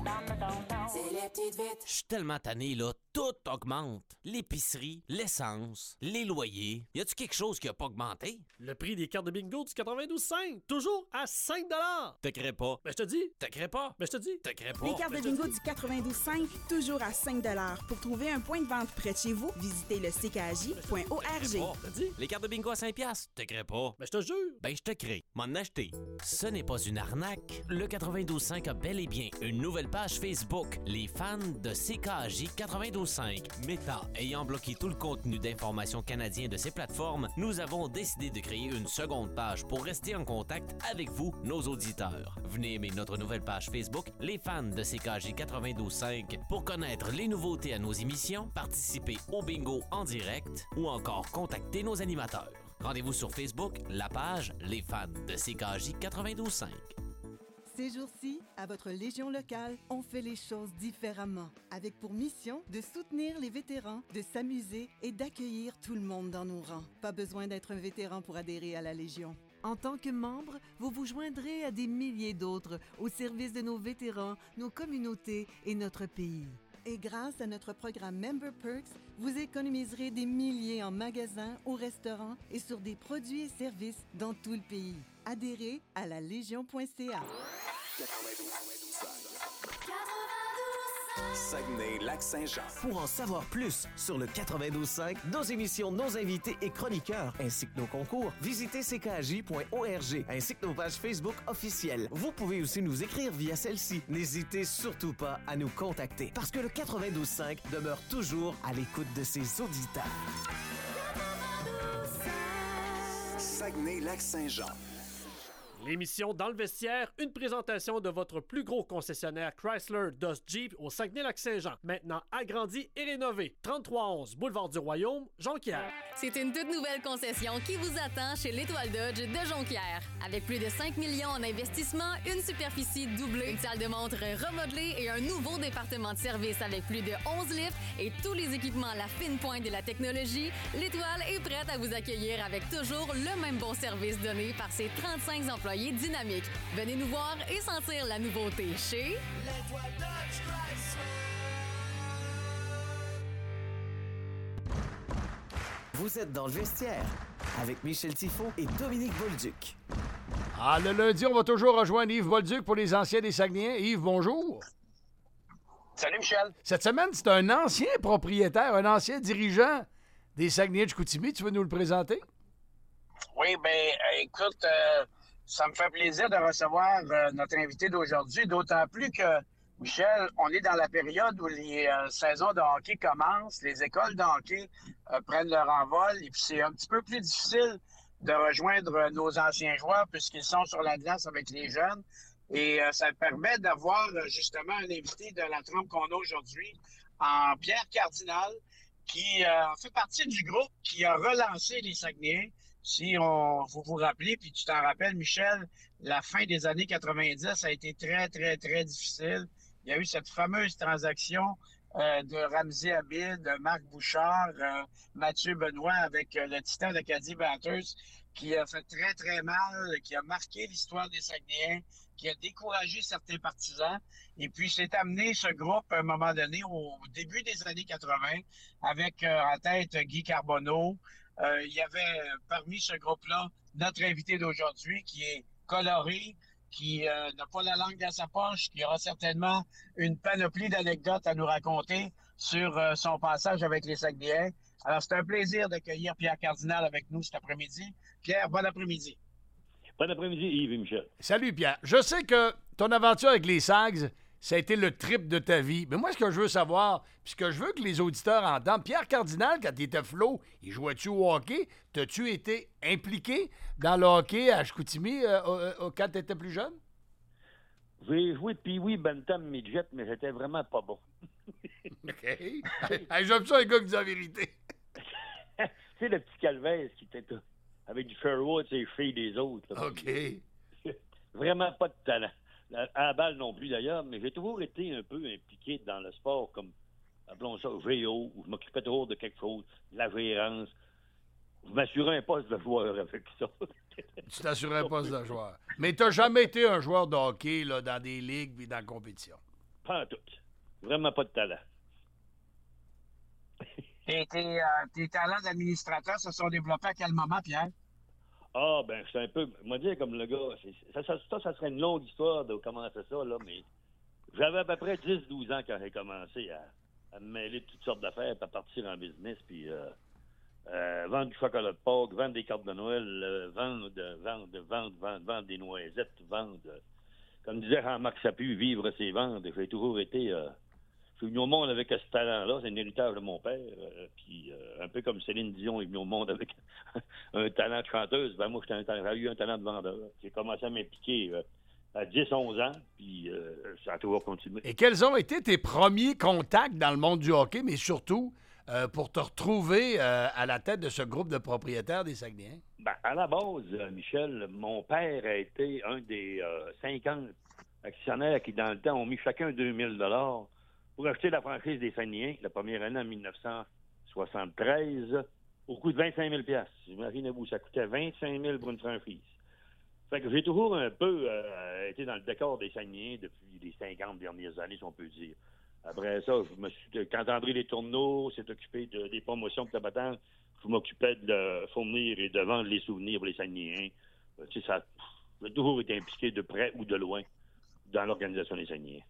C'est les petites vites. Je suis tellement tanné, là. Tout augmente. L'épicerie, l'essence, les loyers. Y a-tu quelque chose qui a pas augmenté? Le prix des cartes de bingo du 92.5, toujours à 5 $. Te crée pas. Ben, je te dis. Te crée pas. Ben, je te dis. Te crée pas. Les cartes de bingo du 92.5, toujours à 5 $. Pour trouver un point de vente près de chez vous, visitez le ckj.org. Les cartes de bingo à 5 $. Te crée pas. Ben, je te jure. Ben, je te crée. M'en acheter. Ce n'est pas une arnaque. Le 92.5 a bel et bien une nouvelle page Facebook. Les fans de CKJ 92.5. Meta ayant bloqué tout le contenu d'information canadien de ces plateformes, nous avons décidé de créer une seconde page pour rester en contact avec vous, nos auditeurs. Venez aimer notre nouvelle page Facebook, les fans de CKJ 92.5, pour connaître les nouveautés à nos émissions, participer au bingo en direct ou encore contacter nos animateurs. Rendez-vous sur Facebook, la page Les fans de CKJ 92.5. Ces jours-ci, à votre Légion locale, on fait les choses différemment, avec pour mission de soutenir les vétérans, de s'amuser et d'accueillir tout le monde dans nos rangs. Pas besoin d'être un vétéran pour adhérer à la Légion. En tant que membre, vous vous joindrez à des milliers d'autres au service de nos vétérans, nos communautés et notre pays. Et grâce à notre programme Member Perks, vous économiserez des milliers en magasins, au restaurant et sur des produits et services dans tout le pays. Adhérez à la Légion.ca. Saguenay-Lac-Saint-Jean. Pour en savoir plus sur le 92.5, nos émissions, nos invités et chroniqueurs, ainsi que nos concours, visitez ckj.org, ainsi que nos pages Facebook officielles. Vous pouvez aussi nous écrire via celle-ci. N'hésitez surtout pas à nous contacter, parce que le 92.5 demeure toujours à l'écoute de ses auditeurs. Saguenay-Lac-Saint-Jean. L'émission Dans le vestiaire, une présentation de votre plus gros concessionnaire Chrysler, Dodge, Jeep au Saguenay-Lac-Saint-Jean. Maintenant agrandi et rénové. 3311 Boulevard du Royaume, Jonquière. C'est une toute nouvelle concession qui vous attend chez l'Étoile Dodge de Jonquière. Avec plus de 5 millions en investissement, une superficie doublée, une salle de montre remodelée et un nouveau département de service avec plus de 11 lifts et tous les équipements à la fine pointe de la technologie, l'Étoile est prête à vous accueillir avec toujours le même bon service donné par ses 35 employés dynamiques. Venez nous voir et sentir la nouveauté chez l'Étoile Dodge Chrysler. Vous êtes dans le vestiaire avec Michel Tifo et Dominique Bolduc. Ah, le lundi, on va toujours rejoindre Yves Bolduc pour les anciens des Saguenayens. Yves, bonjour. Salut, Michel. Cette semaine, c'est un ancien propriétaire, un ancien dirigeant des Saguenayens de Chicoutimi. Tu veux nous le présenter? Oui, bien, écoute, ça me fait plaisir de recevoir notre invité d'aujourd'hui, d'autant plus que, Michel, on est dans la période où les saisons de hockey commencent, les écoles de hockey prennent leur envol, et puis c'est un petit peu plus difficile de rejoindre nos anciens joueurs puisqu'ils sont sur la glace avec les jeunes. Et ça permet d'avoir justement un invité de la trempe qu'on a aujourd'hui, en Pierre Cardinal, qui fait partie du groupe qui a relancé les Saguenayens. Si vous vous rappelez, puis tu t'en rappelles, Michel, la fin des années 90 a été très, très, très difficile. Il y a eu cette fameuse transaction de Ramsey Abid, de Marc Bouchard, Mathieu Benoît avec le Titan d'Acadie Batters, qui a fait très, très mal, qui a marqué l'histoire des Saguenayens, qui a découragé certains partisans. Et puis, c'est amené ce groupe, à un moment donné, au début des années 80, avec en tête Guy Carbonneau. Il y avait parmi ce groupe-là notre invité d'aujourd'hui qui est coloré, qui n'a pas la langue dans sa poche, qui aura certainement une panoplie d'anecdotes à nous raconter sur son passage avec les Saguenayens. Alors, c'est un plaisir d'accueillir Pierre Cardinal avec nous cet après-midi. Pierre, bon après-midi. Bon après-midi, Yves et Michel. Salut, Pierre. Je sais que ton aventure avec les Sags, ça a été le trip de ta vie. Mais moi, ce que je veux savoir, puis ce que je veux que les auditeurs entendent, Pierre Cardinal, quand il était flot, il jouait-tu au hockey? T'as-tu été impliqué dans le hockey à Chicoutimi quand tu étais plus jeune? J'ai joué de Pee-Wee, Bantam, Midget, mais j'étais vraiment pas bon. OK. Hey, j'aime ça, les gars qui disent la vérité. Tu sais, le petit Calvez qui était avec du Sherwood, c'est les filles des autres. Là. OK. Vraiment pas de talent. À la balle non plus, d'ailleurs, mais j'ai toujours été un peu impliqué dans le sport, comme, appelons ça, VO, où je m'occupais toujours de quelque chose, de la gérance. Je m'assurais un poste de joueur avec ça. Tu t'assurais un poste de joueur. Mais t'as jamais été un joueur de hockey là, dans des ligues et dans la compétition? Pas en tout. Vraiment pas de talent. Et tes talents d'administrateur se sont développés à quel moment, Pierre? Ah, ben, c'est un peu, moi dire comme le gars, ça serait une longue histoire de commencer ça, là, mais j'avais à peu près 10-12 ans quand j'ai commencé à me mêler de toutes sortes d'affaires, puis à partir en business, puis vendre du chocolat de Pâques, vendre des cartes de Noël, vendre des noisettes, comme disait Jean-Marc Chaput, vivre ses ventes. J'ai toujours été... je suis venu au monde avec ce talent-là, c'est un héritage de mon père. Puis un peu comme Céline Dion est venue au monde avec un talent de chanteuse, ben moi j'ai eu un talent de vendeur. J'ai commencé à m'impliquer à 10-11 ans, puis ça a toujours continué. Et quels ont été tes premiers contacts dans le monde du hockey, mais surtout pour te retrouver à la tête de ce groupe de propriétaires des Saguenayens? Ben, à la base, Michel, mon père a été un des 50 actionnaires qui, dans le temps, ont mis chacun 2000 $ pour acheter la franchise des Saguenayens, la première année en 1973, au coût de 25 000 $. Imaginez-vous, ça coûtait 25 000 pour une franchise. Fait que j'ai toujours un peu été dans le décor des Saguenayens depuis les 50 dernières années, si on peut dire. Après ça, quand André Letourneau s'est occupé des promotions de Tabatang, je m'occupais de fournir et de vendre les souvenirs pour les Saguenayens. Tu sais, j'ai toujours été impliqué de près ou de loin dans l'organisation des Saguenayens.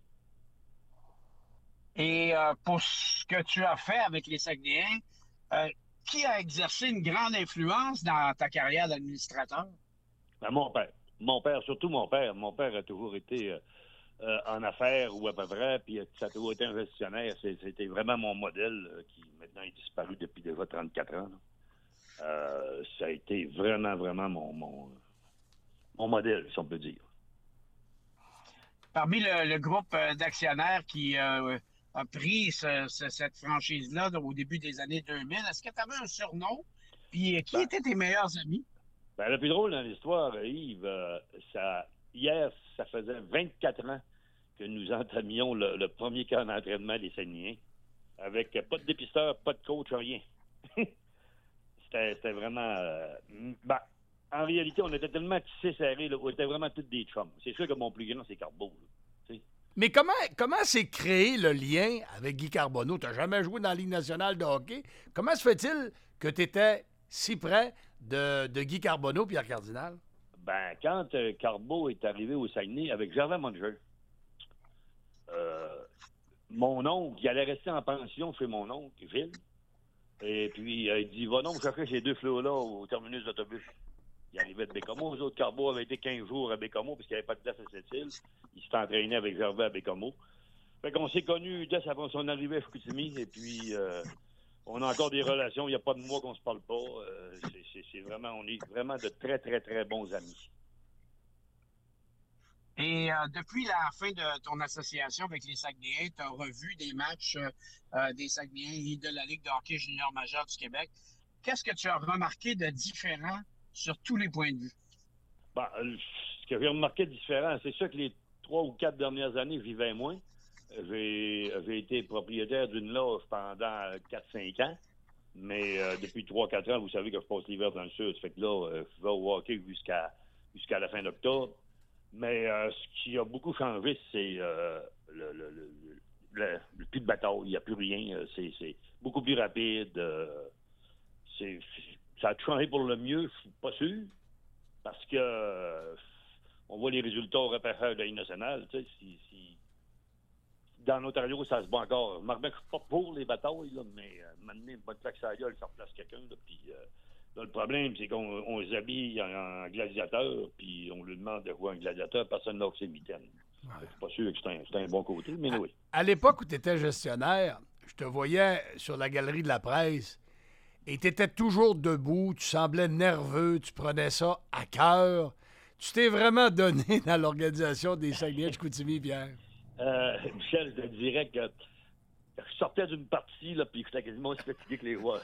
Et pour ce que tu as fait avec les Saguenayens, qui a exercé une grande influence dans ta carrière d'administrateur? Ben, mon père. Mon père, surtout mon père. Mon père a toujours été en affaires ou à peu près, puis ça a toujours été un gestionnaire. C'était vraiment mon modèle qui maintenant est disparu depuis déjà 34 ans. Ça a été vraiment, vraiment mon modèle, si on peut dire. Parmi le groupe d'actionnaires qui a pris cette franchise-là au début des années 2000, est-ce que tu avais un surnom? Puis qui étaient tes meilleurs amis? Ben, le plus drôle dans l'histoire, Yves, hier, ça faisait 24 ans que nous entamions le premier camp d'entraînement des Saguenayens, avec pas de dépisteur, pas de coach, rien. C'était vraiment... en réalité, on était tellement tissés serrés, là, on était vraiment tous des chums. C'est sûr que mon plus grand, c'est Carbo. Mais comment s'est créé le lien avec Guy Carbonneau? Tu n'as jamais joué dans la Ligue nationale de hockey. Comment se fait-il que tu étais si près de Guy Carbonneau, Pierre Cardinal? Ben, quand Carbo est arrivé au Saguenay avec Gervais Munger, mon oncle, il allait rester en pension chez mon oncle, Gilles. Et puis, il dit, va donc chercher ces deux flots-là au terminus d'autobus. Il arrivait de Bécomo. Les autres, Carbo avaient été 15 jours à Bécomo parce qu'il n'y avait pas de place à cette île. Il s'est entraîné avec Gervais à Bécomo. Fait qu'on s'est connus dès avant son arrivée à Chicoutimi. Et puis, on a encore des relations. Il n'y a pas de mois qu'on se parle pas. C'est vraiment, on est vraiment de très, très, très bons amis. Et depuis la fin de ton association avec les Saguenayens, tu as revu des matchs des Saguenayens et de la Ligue de hockey junior majeur du Québec. Qu'est-ce que tu as remarqué de différent sur tous les points de vue? Ben, ce que j'ai remarqué de différent, c'est sûr que les 3 ou 4 dernières années, je vivais moins. J'ai été propriétaire d'une loge pendant 4-5 ans. Mais depuis 3-4 ans, vous savez que je passe l'hiver dans le sud. Ça fait que là, je vais au hockey jusqu'à la fin d'octobre. Mais ce qui a beaucoup changé, c'est le plus de bataille. Il n'y a plus rien. C'est beaucoup plus rapide. Ça a changé pour le mieux, je suis pas sûr. Parce que on voit les résultats au repêchage de la Ligue nationale. Tu sais, si dans l'Ontario, ça se bat encore. Je me remets que je suis pas pour les batailles, là, mais maintenant, une bonne claque sur la gueule, ça replace quelqu'un. Là, puis, là, le problème, c'est qu'on les habille en gladiateur, puis on lui demande de jouer un gladiateur, personne n'a ses mitaines. Ouais. Je suis pas sûr que c'est un bon côté, mais oui. À l'époque où tu étais gestionnaire, je te voyais sur la galerie de la presse et tu étais toujours debout, tu semblais nerveux, tu prenais ça à cœur. Tu t'es vraiment donné dans l'organisation des Saguenay-Chicoutimi, Pierre. Michel, je te dirais que je sortais d'une partie, là, puis j'étais quasiment aussi fatigué que les joueurs.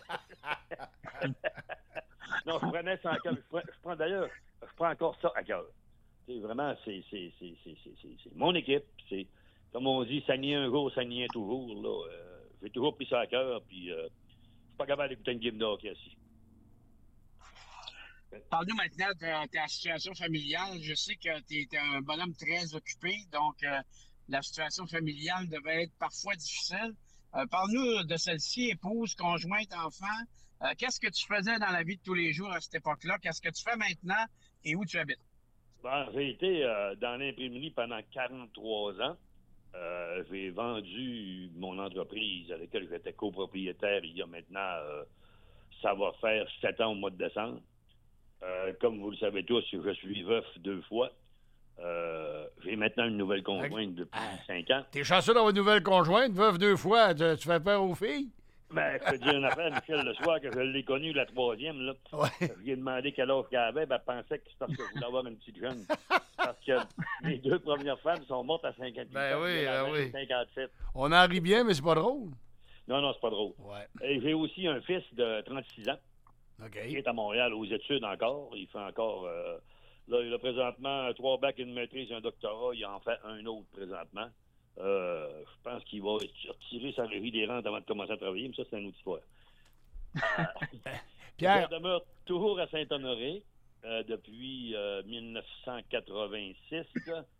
Non, je prenais ça à cœur. Je prends encore ça à cœur. Vraiment, c'est mon équipe. C'est, comme on dit, Saguenay un jour, Saguenay toujours. Là, j'ai toujours pris ça à cœur, puis je suis pas capable d'écouter une game de hockey ici. Parle-nous maintenant de ta situation familiale. Je sais que tu es un bonhomme très occupé, donc la situation familiale devait être parfois difficile. Parle-nous de celle-ci, épouse, conjointe, enfant. Qu'est-ce que tu faisais dans la vie de tous les jours à cette époque-là? Qu'est-ce que tu fais maintenant et où tu habites? Bon, j'ai été dans l'imprimerie pendant 43 ans. J'ai vendu mon entreprise à laquelle j'étais copropriétaire il y a maintenant, ça va faire 7 ans au mois de décembre. Comme vous le savez tous, je suis veuf 2 fois. J'ai maintenant une nouvelle conjointe depuis 5 ans. T'es chanceux d'avoir une nouvelle conjointe, veuve 2 fois. Tu fais peur aux filles? Ben, je te dis une affaire, Michel, le soir que je l'ai connue, la 3e, là, je lui ai demandé quel âge qu'elle avait, ben, elle pensait que c'est parce que je voulais avoir une petite jeune. Parce que les 2 premières femmes sont mortes à 58 ans. Ben oui. 57. On en rit bien, mais c'est pas drôle. Non, c'est pas drôle. Ouais. Et j'ai aussi un fils de 36 ans. Okay. Qui est à Montréal aux études encore. Il fait encore... là, il a présentement 3 bacs, une maîtrise, un doctorat. Il en fait un autre présentement. Je pense qu'il va retirer sa régie des rentes avant de commencer à travailler, mais ça, c'est une autre histoire. Pierre... Je demeure toujours à Saint-Honoré depuis 1986.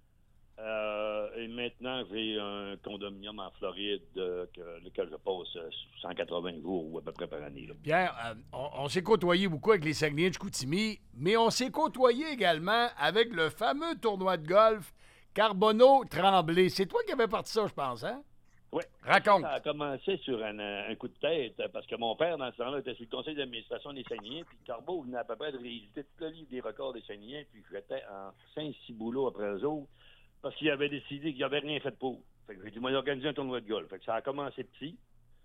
Et maintenant, j'ai un condominium en Floride lequel je passe 180 jours ou à peu près par année. Là. Pierre, on s'est côtoyé beaucoup avec les Saguenay de Chicoutimi, mais on s'est côtoyé également avec le fameux tournoi de golf Carbonneau-Tremblay. C'est toi qui avais parti ça, je pense, hein? Oui. Raconte. Ça a commencé sur un coup de tête, parce que mon père, dans ce temps-là, était sur le conseil d'administration des Saguenayens, puis Carbo venait à peu près de rééditer tout le livre des records des Saguenayens, puis j'étais en 5-6 boulots après eux autres, parce qu'il avait décidé qu'il n'avait rien fait pour. Fait que j'ai dit, moi, organiser un tournoi de golf. Fait que ça a commencé petit.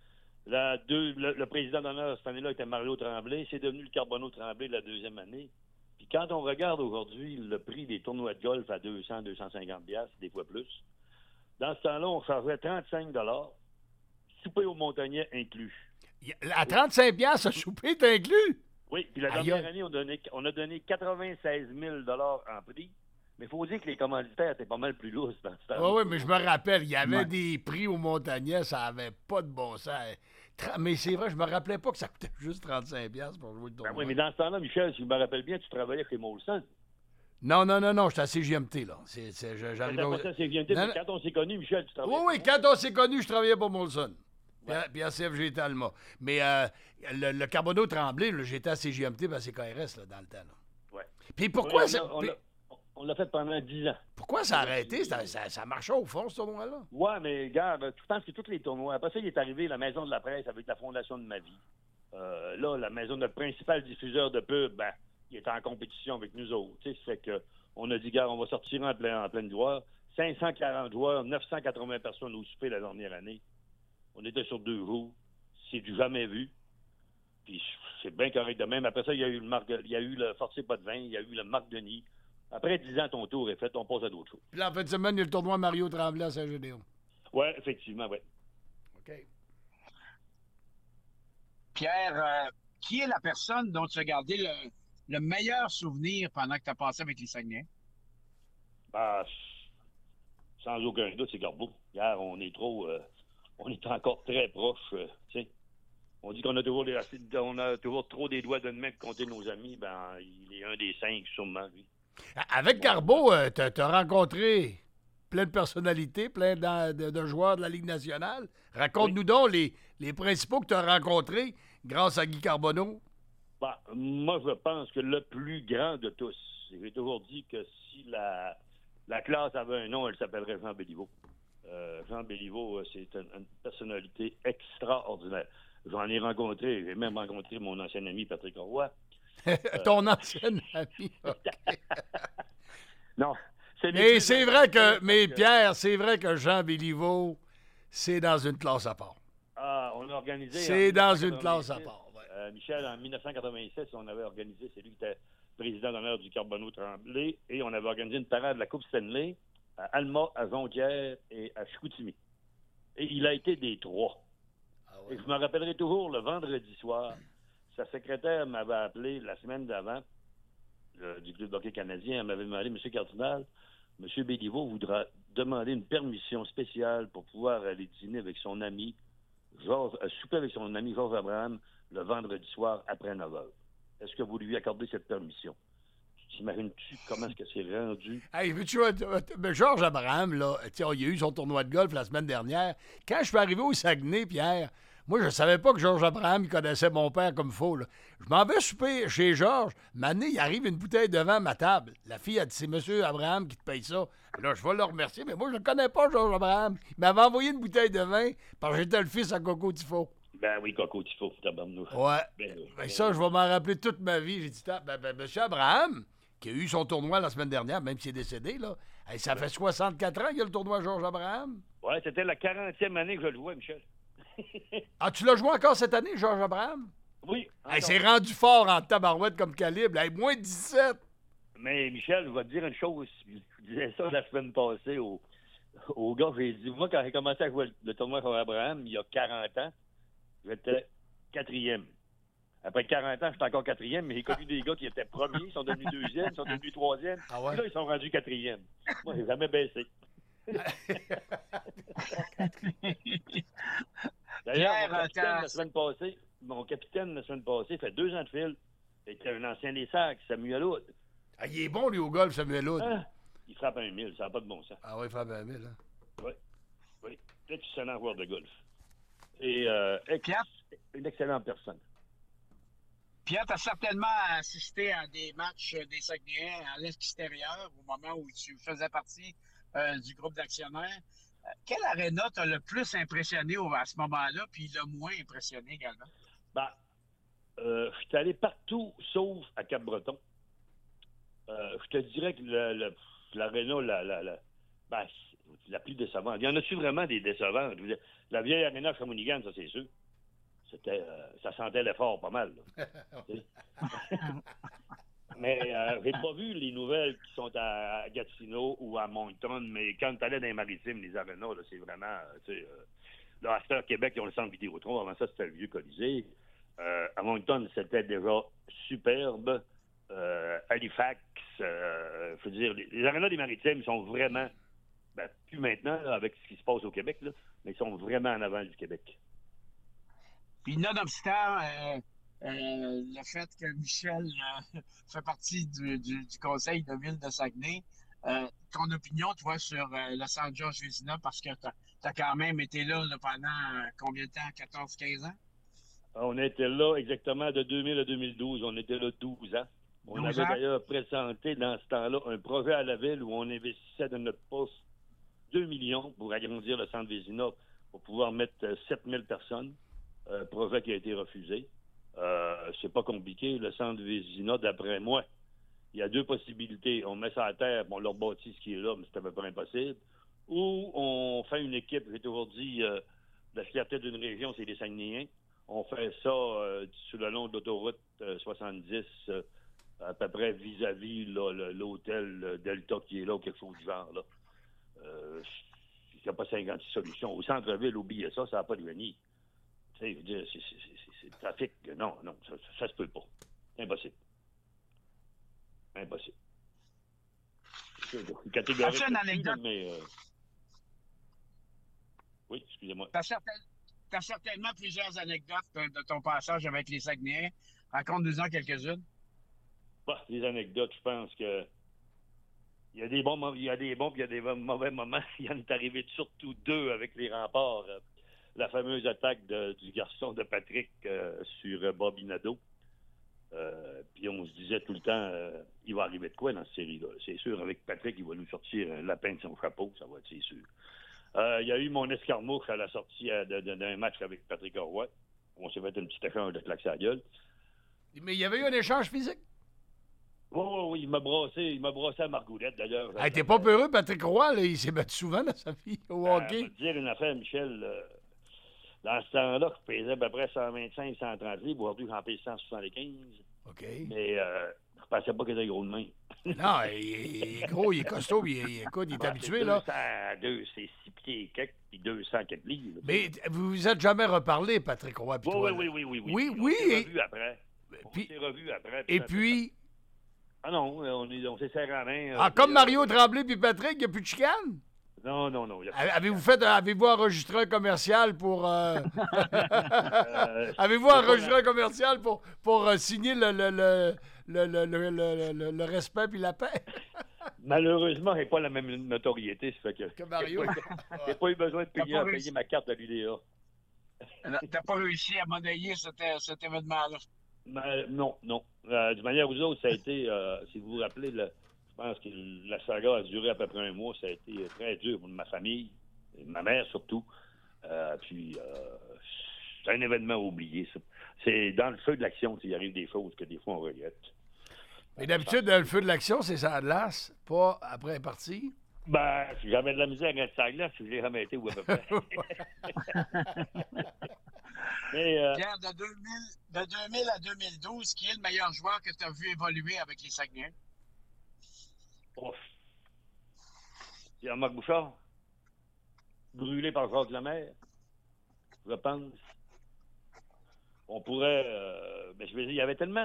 Le président d'honneur cette année-là était Mario Tremblay. C'est devenu le Carbonneau-Tremblay la 2e année. Puis quand on regarde aujourd'hui le prix des tournois de golf à 200, 250 $, des fois plus, dans ce temps-là, on chargeait 35 $, souper au Montagnais inclus. À 35 $, ce souper est inclus? Oui, puis la dernière année, on a donné 96 000 $ en prix. Mais il faut dire que les commanditaires étaient pas mal plus lourds dans ce temps-là. Oui, mais je me rappelle, il y avait des prix au Montagnais, ça avait pas de bon sens. Mais c'est vrai, je me rappelais pas que ça coûtait juste 35 $ pour jouer le tournoi. Oui, mais dans ce temps-là, Michel, si je me rappelle bien, tu travaillais chez Molson. Non, j'étais à CGMT, là. J'arrivais à CGMT, mais quand on s'est connus, Michel, tu travaillais. Oui, quand on s'est connus, je travaillais pour Molson. Puis à CFG Talma. Mais le Carbonneau-Tremblay, j'étais à CGMT et à CKRS là, dans le temps. Oui. Puis pourquoi on l'a fait pendant 10 ans. Pourquoi ça a arrêté? Ça marchait au fond, ce tournoi-là? Oui, mais regarde, je pense que tous les tournois. Après ça, il est arrivé la Maison de la Presse avec la Fondation de ma vie. Là, la maison de principal diffuseur de pub, il est en compétition avec nous autres. Ça fait que on a dit, gars, on va sortir en pleine gloire. 540 joueurs, 980 personnes au souper la dernière année. On était sur 2 jours. C'est du jamais vu. Puis c'est bien correct de même. Après ça, il y a eu le Fortier Potvin, il y a eu le Marc Denis. Après 10 ans, ton tour est fait, on passe à d'autres choses. Puis là, en fin de semaine, il y a le tournoi Mario Tremblay à Saint-Gédéon. Oui, effectivement, oui. OK. Pierre, qui est la personne dont tu as gardé le meilleur souvenir pendant que tu as passé avec les Saguenay? Sans aucun doute, c'est Garbeau. Hier, on est encore très proches. On dit qu'on a toujours trop des doigts de main pour compter nos amis. Il est un des 5, sûrement, lui. Avec Garbeau, tu as rencontré plein de personnalités, plein de joueurs de la Ligue nationale. Raconte-nous donc les principaux que tu as rencontrés grâce à Guy Carbonneau. Moi, je pense que le plus grand de tous, j'ai toujours dit que si la classe avait un nom, elle s'appellerait Jean Béliveau. Jean Béliveau, c'est une personnalité extraordinaire. J'en ai rencontré, j'ai même rencontré mon ancien ami Patrick Roy. Ton ancien ami, OK. Non. Mais c'est vrai que, Pierre, c'est vrai que Jean Béliveau, c'est dans une classe à part. On a organisé... C'est dans une classe à part. Michel, en 1987, on avait organisé, c'est lui qui était président d'honneur du Carbonneau-Tremblay, et on avait organisé une parade de la Coupe Stanley à Alma, à Jonquière et à Chicoutimi. Et il a été des trois. Et je me rappellerai toujours, le vendredi soir, sa secrétaire m'avait appelé la semaine d'avant du Club de hockey canadien. Elle m'avait demandé, M. Cardinal, M. Béliveau voudra demander une permission spéciale pour pouvoir aller dîner avec son ami, souper avec son ami Georges Abraham le vendredi soir après 9h. Est-ce que vous lui accordez cette permission? T'imagines-tu comment est-ce que c'est rendu? Hey, tu vois, Georges Abraham, là, il a eu son tournoi de golf la semaine dernière. Quand je suis arrivé au Saguenay, Pierre, moi, je savais pas que Georges Abraham connaissait mon père comme faux. Là. Je m'en vais souper chez Georges. Mané, il arrive une bouteille devant ma table. La fille a dit, c'est M. Abraham qui te paye ça. Là, je vais le remercier, mais moi, je ne connais pas Georges Abraham. Il m'avait envoyé une bouteille de vin parce que j'étais le fils à Coco Tifo. Ben oui, Coco Tifo, tabarnouche. Ouais. Ça, je vais m'en rappeler toute ma vie. J'ai dit, M. Abraham, qui a eu son tournoi la semaine dernière, même s'il est décédé, là, ça fait 64 ans qu'il y a le tournoi Georges Abraham. Ouais, c'était la 40e année que je le jouais, Michel. Tu l'as joué encore cette année, Georges Abraham? Oui. C'est rendu fort en tabarouette comme calibre. Moins 17. Mais Michel, je vais te dire une chose. Je disais ça la semaine passée au gars. J'ai dit, moi, quand j'ai commencé à jouer le tournoi Georges Abraham, il y a 40 ans, j'étais 4e. Après 40 ans, j'étais encore 4e, mais j'ai connu des gars qui étaient premiers, ils sont devenus 2e, ils sont devenus 3e. Ah ouais? Puis là, ils sont rendus 4e. Moi, j'ai jamais baissé. D'ailleurs, mon capitaine la semaine passée fait 2 ans de fil. C'était un ancien des Sacs, Samuel Hood. Il est bon, lui, au golf, Samuel Hood. Il frappe un 1000, ça n'a pas de bon sens. Ah oui, il frappe un 1000, hein? Oui. Peut-être excellent joueur de golf. Et une excellente personne. Pierre, tu as certainement assisté à des matchs des Saguenayens à l'extérieur au moment où tu faisais partie du groupe d'actionnaires. Quelle aréna t'a le plus impressionné à ce moment-là, puis le moins impressionné également? Je suis allé partout, sauf à Cap-Breton. Je te dirais que l'aréna, la plus décevante. Il y en a-tu vraiment des décevantes? Je veux dire, la vieille aréna Shawinigan, ça c'est sûr. Ça sentait l'effort pas mal. Mais j'ai pas vu les nouvelles qui sont à Gatineau ou à Moncton, mais quand tu allais dans les maritimes, les arénas, là, c'est vraiment... là, à Star Québec, ils ont le centre Vidéotron. Avant ça, c'était le vieux Colisée. À Moncton, c'était déjà superbe. Halifax, je veux dire, les arénas des maritimes sont vraiment... plus maintenant, là, avec ce qui se passe au Québec, là, mais ils sont vraiment en avant du Québec. Puis, nonobstant le fait que Michel fait partie du conseil de ville de Saguenay, ton opinion, toi, sur le centre Georges Vézina, parce que tu as quand même été là pendant combien de temps? 14-15 ans? On était là exactement de 2000 à 2012. On était là 12 ans. On avait d'ailleurs présenté dans ce temps-là un projet à la ville où on investissait de notre poste 2 millions pour agrandir le centre Vézina pour pouvoir mettre 7000 personnes. Projet qui a été refusé. C'est pas compliqué. Le centre Vézina, d'après moi, il y a 2 possibilités. On met ça à terre, on leur bâtit ce qui est là, mais c'est à peu près impossible. Ou on fait une équipe, j'ai toujours dit, la fierté d'une région, c'est les Saguenayens. On fait ça sur le long de l'autoroute 70, à peu près vis-à-vis l'hôtel Delta qui est là, ou quelque chose du genre. Là. Il n'y a pas 56 solutions. Au centre-ville, oubliez ça, ça n'a pas de venir. Je veux dire, c'est le trafic. Non, ça se peut pas. Impossible. Catégorique. As-tu une anecdote? Mais, oui, excusez-moi. Tu as certainement plusieurs anecdotes de ton passage avec les Saguenayens. Raconte-nous-en quelques-unes. Les anecdotes, je pense que il y a des bons moments, il y a des bons, puis il y a des mauvais moments. Il y en est arrivé surtout 2 avec les remparts. La fameuse attaque du garçon de Patrick sur Bobby Nadeau. Puis on se disait tout le temps, il va arriver de quoi dans cette série-là? C'est sûr, avec Patrick, il va nous sortir un lapin de son chapeau, ça va être, c'est sûr. Il y a eu mon escarmouche à la sortie d'un match avec Patrick Roy. On s'est fait une petite échange de claques à la gueule. Mais il y avait eu un échange physique? Oui, il m'a brassé à Margoulette, d'ailleurs. Hey, t'es pas peureux, Patrick Roy, là, il s'est battu souvent dans sa vie au hockey. Je vais te dire une affaire, Michel. Dans ce temps-là, je pesais à peu près 125, 130 livres. Aujourd'hui, j'en pèse 175. OK. Mais je pensais pas qu'il était gros de main. Non, il est gros, il est costaud, écoute, il est habitué, là. C'est 6 pieds et quelques, puis 200 quelques livres. Mais vous vous êtes jamais reparlé, Patrick Roy, puis toi, là. Oui. Oui. On s'est revus après. Et puis... Ah non, on s'est serré la main. Comme Mario Tremblay puis Patrick, il n'y a plus de chicane? Non. Avez-vous enregistré un commercial pour... Avez-vous enregistré un commercial pour signer le respect puis la paix? Malheureusement, il n'a pas la même notoriété. Ça fait que Mario. J'ai pas eu besoin de payer ma carte de l'UDA. T'as pas réussi à monnayer cet événement-là? Non. De manière ou d'autre, ça a été, si vous vous rappelez, je pense que la saga a duré à peu près un mois. Ça a été très dur pour ma famille, et ma mère surtout. Puis, c'est un événement oublié, ça. C'est dans le feu de l'action qu'il arrive des choses que des fois on regrette. Mais d'habitude, dans le feu de l'action, c'est ça à glace, pas après partie. Ben, si j'avais de la misère à rester à glace, je l'ai jamais été ou à peu près. Mais, Pierre, de 2000 à 2012, qui est le meilleur joueur que tu as vu évoluer avec les Saguenay? Pierre-Marc Bouchard. Brûlé par Jacques Lemaire, je pense. On pourrait... mais je veux dire, il y avait tellement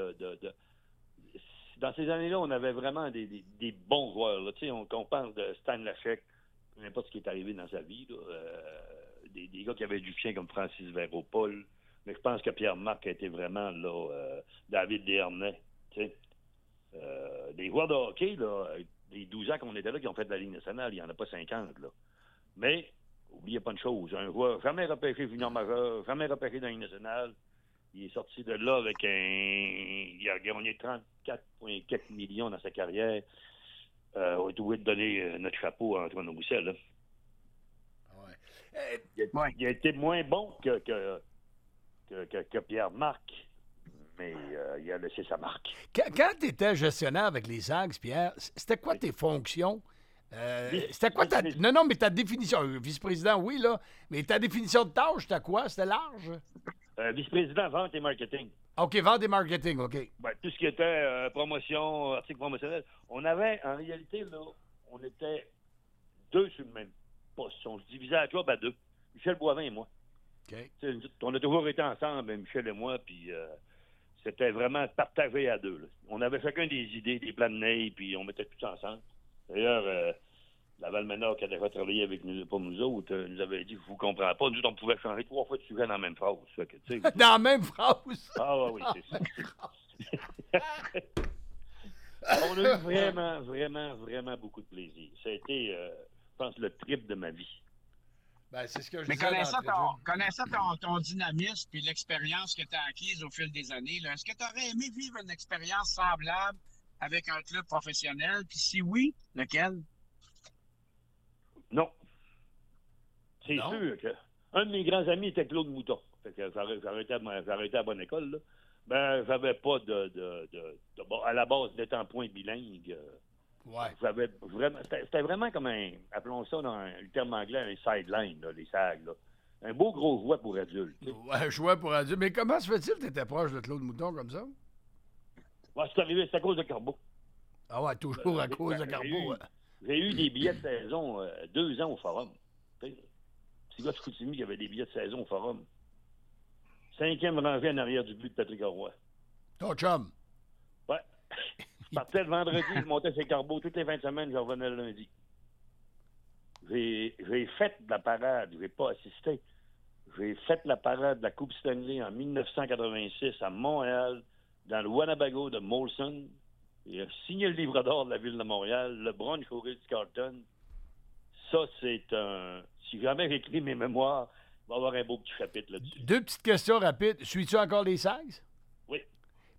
dans ces années-là, on avait vraiment des bons joueurs. Là. Tu sais, on parle de Stan Lachec, peu importe ce qui est arrivé dans sa vie, là, des gars qui avaient du chien comme Francis Véropol. Mais je pense que Pierre-Marc a été vraiment là, David Desharnais. Tu sais. Des joueurs de hockey, là, les 12 ans qu'on était là, qui ont fait de la Ligue nationale, il n'y en a pas 50. Là. Mais, n'oubliez pas une chose, un joueur jamais repêché junior majeur, jamais repêché dans la Ligue nationale, il est sorti de là avec il a gagné 34,4 millions dans sa carrière. On est obligé de donner notre chapeau à Antoine Roussel. Il a été moins bon que Pierre-Marc, mais il a laissé sa marque. Quand tu étais gestionnaire avec les Sags, Pierre, c'était quoi tes fonctions? C'était quoi ta... Non, mais ta définition, vice-président, oui, là, mais ta définition de tâche, c'était quoi? C'était large? Vice-président, vente et marketing. OK, vente et marketing, OK. Ben, tout ce qui était promotion, article promotionnel. On avait, en réalité, là, on était deux sur le même poste. On se divisait la job à deux. Michel Boivin et moi. OK. On a toujours été ensemble, Michel et moi, puis c'était vraiment partagé à deux. Là. On avait chacun des idées, des plans de nez, puis on mettait tout ça ensemble. D'ailleurs, Laval Ménard, qui a déjà travaillé avec nous, pour nous autres, nous avait dit, je vous comprends pas. Nous autres, on pouvait changer 3 fois de sujet dans la même phrase. Ça, que, dans la même phrase? Ah oui, c'est ça. On a eu vraiment beaucoup de plaisir. Ça a été, je pense, le trip de ma vie. Ben, c'est ce que je Mais disais connaissant ton dynamisme et l'expérience que tu as acquise au fil des années, là, est-ce que tu aurais aimé vivre une expérience semblable avec un club professionnel? Puis si oui, lequel? Non. C'est sûr que un de mes grands amis était Claude Mouton. Fait que j'arrêtais à bonne école, là. Ben, j'avais pas à la base d'être en point bilingue. Ouais. C'était vraiment comme appelons ça dans le terme anglais, un sideline, là, les sags, là. Un beau gros jouet pour adulte. Ouais, jouet pour adulte. Mais comment se fait-il que tu étais proche de Claude Mouton comme ça? Ouais, c'est arrivé, c'est à cause de Carbeau. Ah ouais, toujours à cause de Carbeau. J'ai eu des billets de saison 2 ans au Forum. C'est gars de Chicoutimi qui avait des billets de saison au Forum. 5e rangée en arrière du but de Patrick Roy. Ton chum? Ouais. Je partais le vendredi, je montais chez Carbeau toutes les 20 semaines, je revenais le lundi. J'ai fait la parade, je n'ai pas assisté. J'ai fait la parade de la Coupe Stanley en 1986 à Montréal, dans le Winnebago de Molson. J'ai signé le livre d'or de la ville de Montréal, le brunch au Ritz-Carlton. Ça, c'est un... Si jamais j'écris mes mémoires, il va y avoir un beau petit chapitre là-dessus. 2 petites questions rapides. Suis-tu encore les Sags? Oui.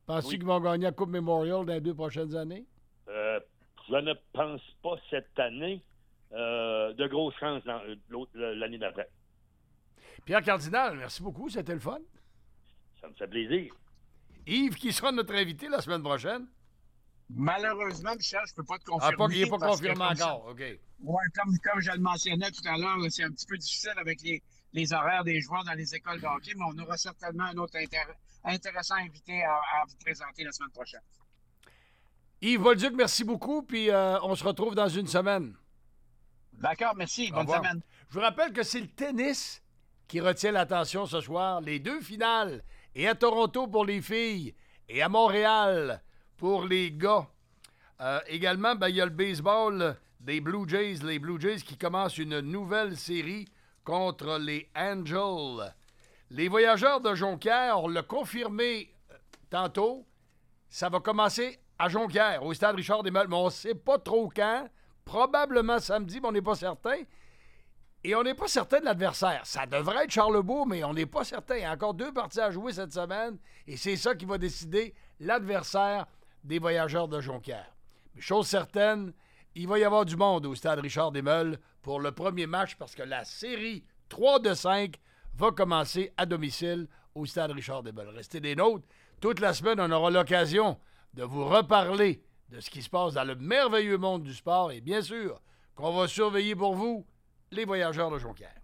Penses-tu Oui. qu'ils vont gagner la Coupe Memorial dans les 2 prochaines années? Je ne pense pas cette année. De grosses chances l'année d'après. Pierre Cardinal, merci beaucoup, c'était le fun. Ça me fait plaisir. Yves, qui sera notre invité la semaine prochaine? Malheureusement, Michel, je ne peux pas te confirmer. Il n'est pas parce que confirmé comme ça- encore, OK. Oui, comme je le mentionnais tout à l'heure, là, c'est un petit peu difficile avec les horaires des joueurs dans les écoles de hockey, mais on aura certainement un autre intéressant invité à vous présenter la semaine prochaine. Yves Bolduc, merci beaucoup, puis on se retrouve dans une semaine. D'accord, merci. Au Bonne revoir. semaine. Je vous rappelle que c'est le tennis qui retient l'attention ce soir. Les 2 finales, et à Toronto pour les filles, et à Montréal pour les gars. Également, il y a le baseball des Blue Jays. Les Blue Jays qui commencent une nouvelle série contre les Angels. Les Voyageurs de Jonquière, on l'a confirmé tantôt, ça va commencer à Jonquière, au stade Richard-des-Meules, mais on ne sait pas trop quand. Probablement samedi, mais on n'est pas certain. Et on n'est pas certain de l'adversaire. Ça devrait être Charlebourg, mais on n'est pas certain. Il y a encore 2 parties à jouer cette semaine, et c'est ça qui va décider l'adversaire des Voyageurs de Jonquière. Mais chose certaine, il va y avoir du monde au stade Richard-des-Meules pour le premier match, parce que la série 3 de 5 va commencer à domicile au stade Richard-des-Meules. Restez des nôtres. Toute la semaine, on aura l'occasion de vous reparler de ce qui se passe dans le merveilleux monde du sport, et bien sûr qu'on va surveiller pour vous les Voyageurs de Jonquière.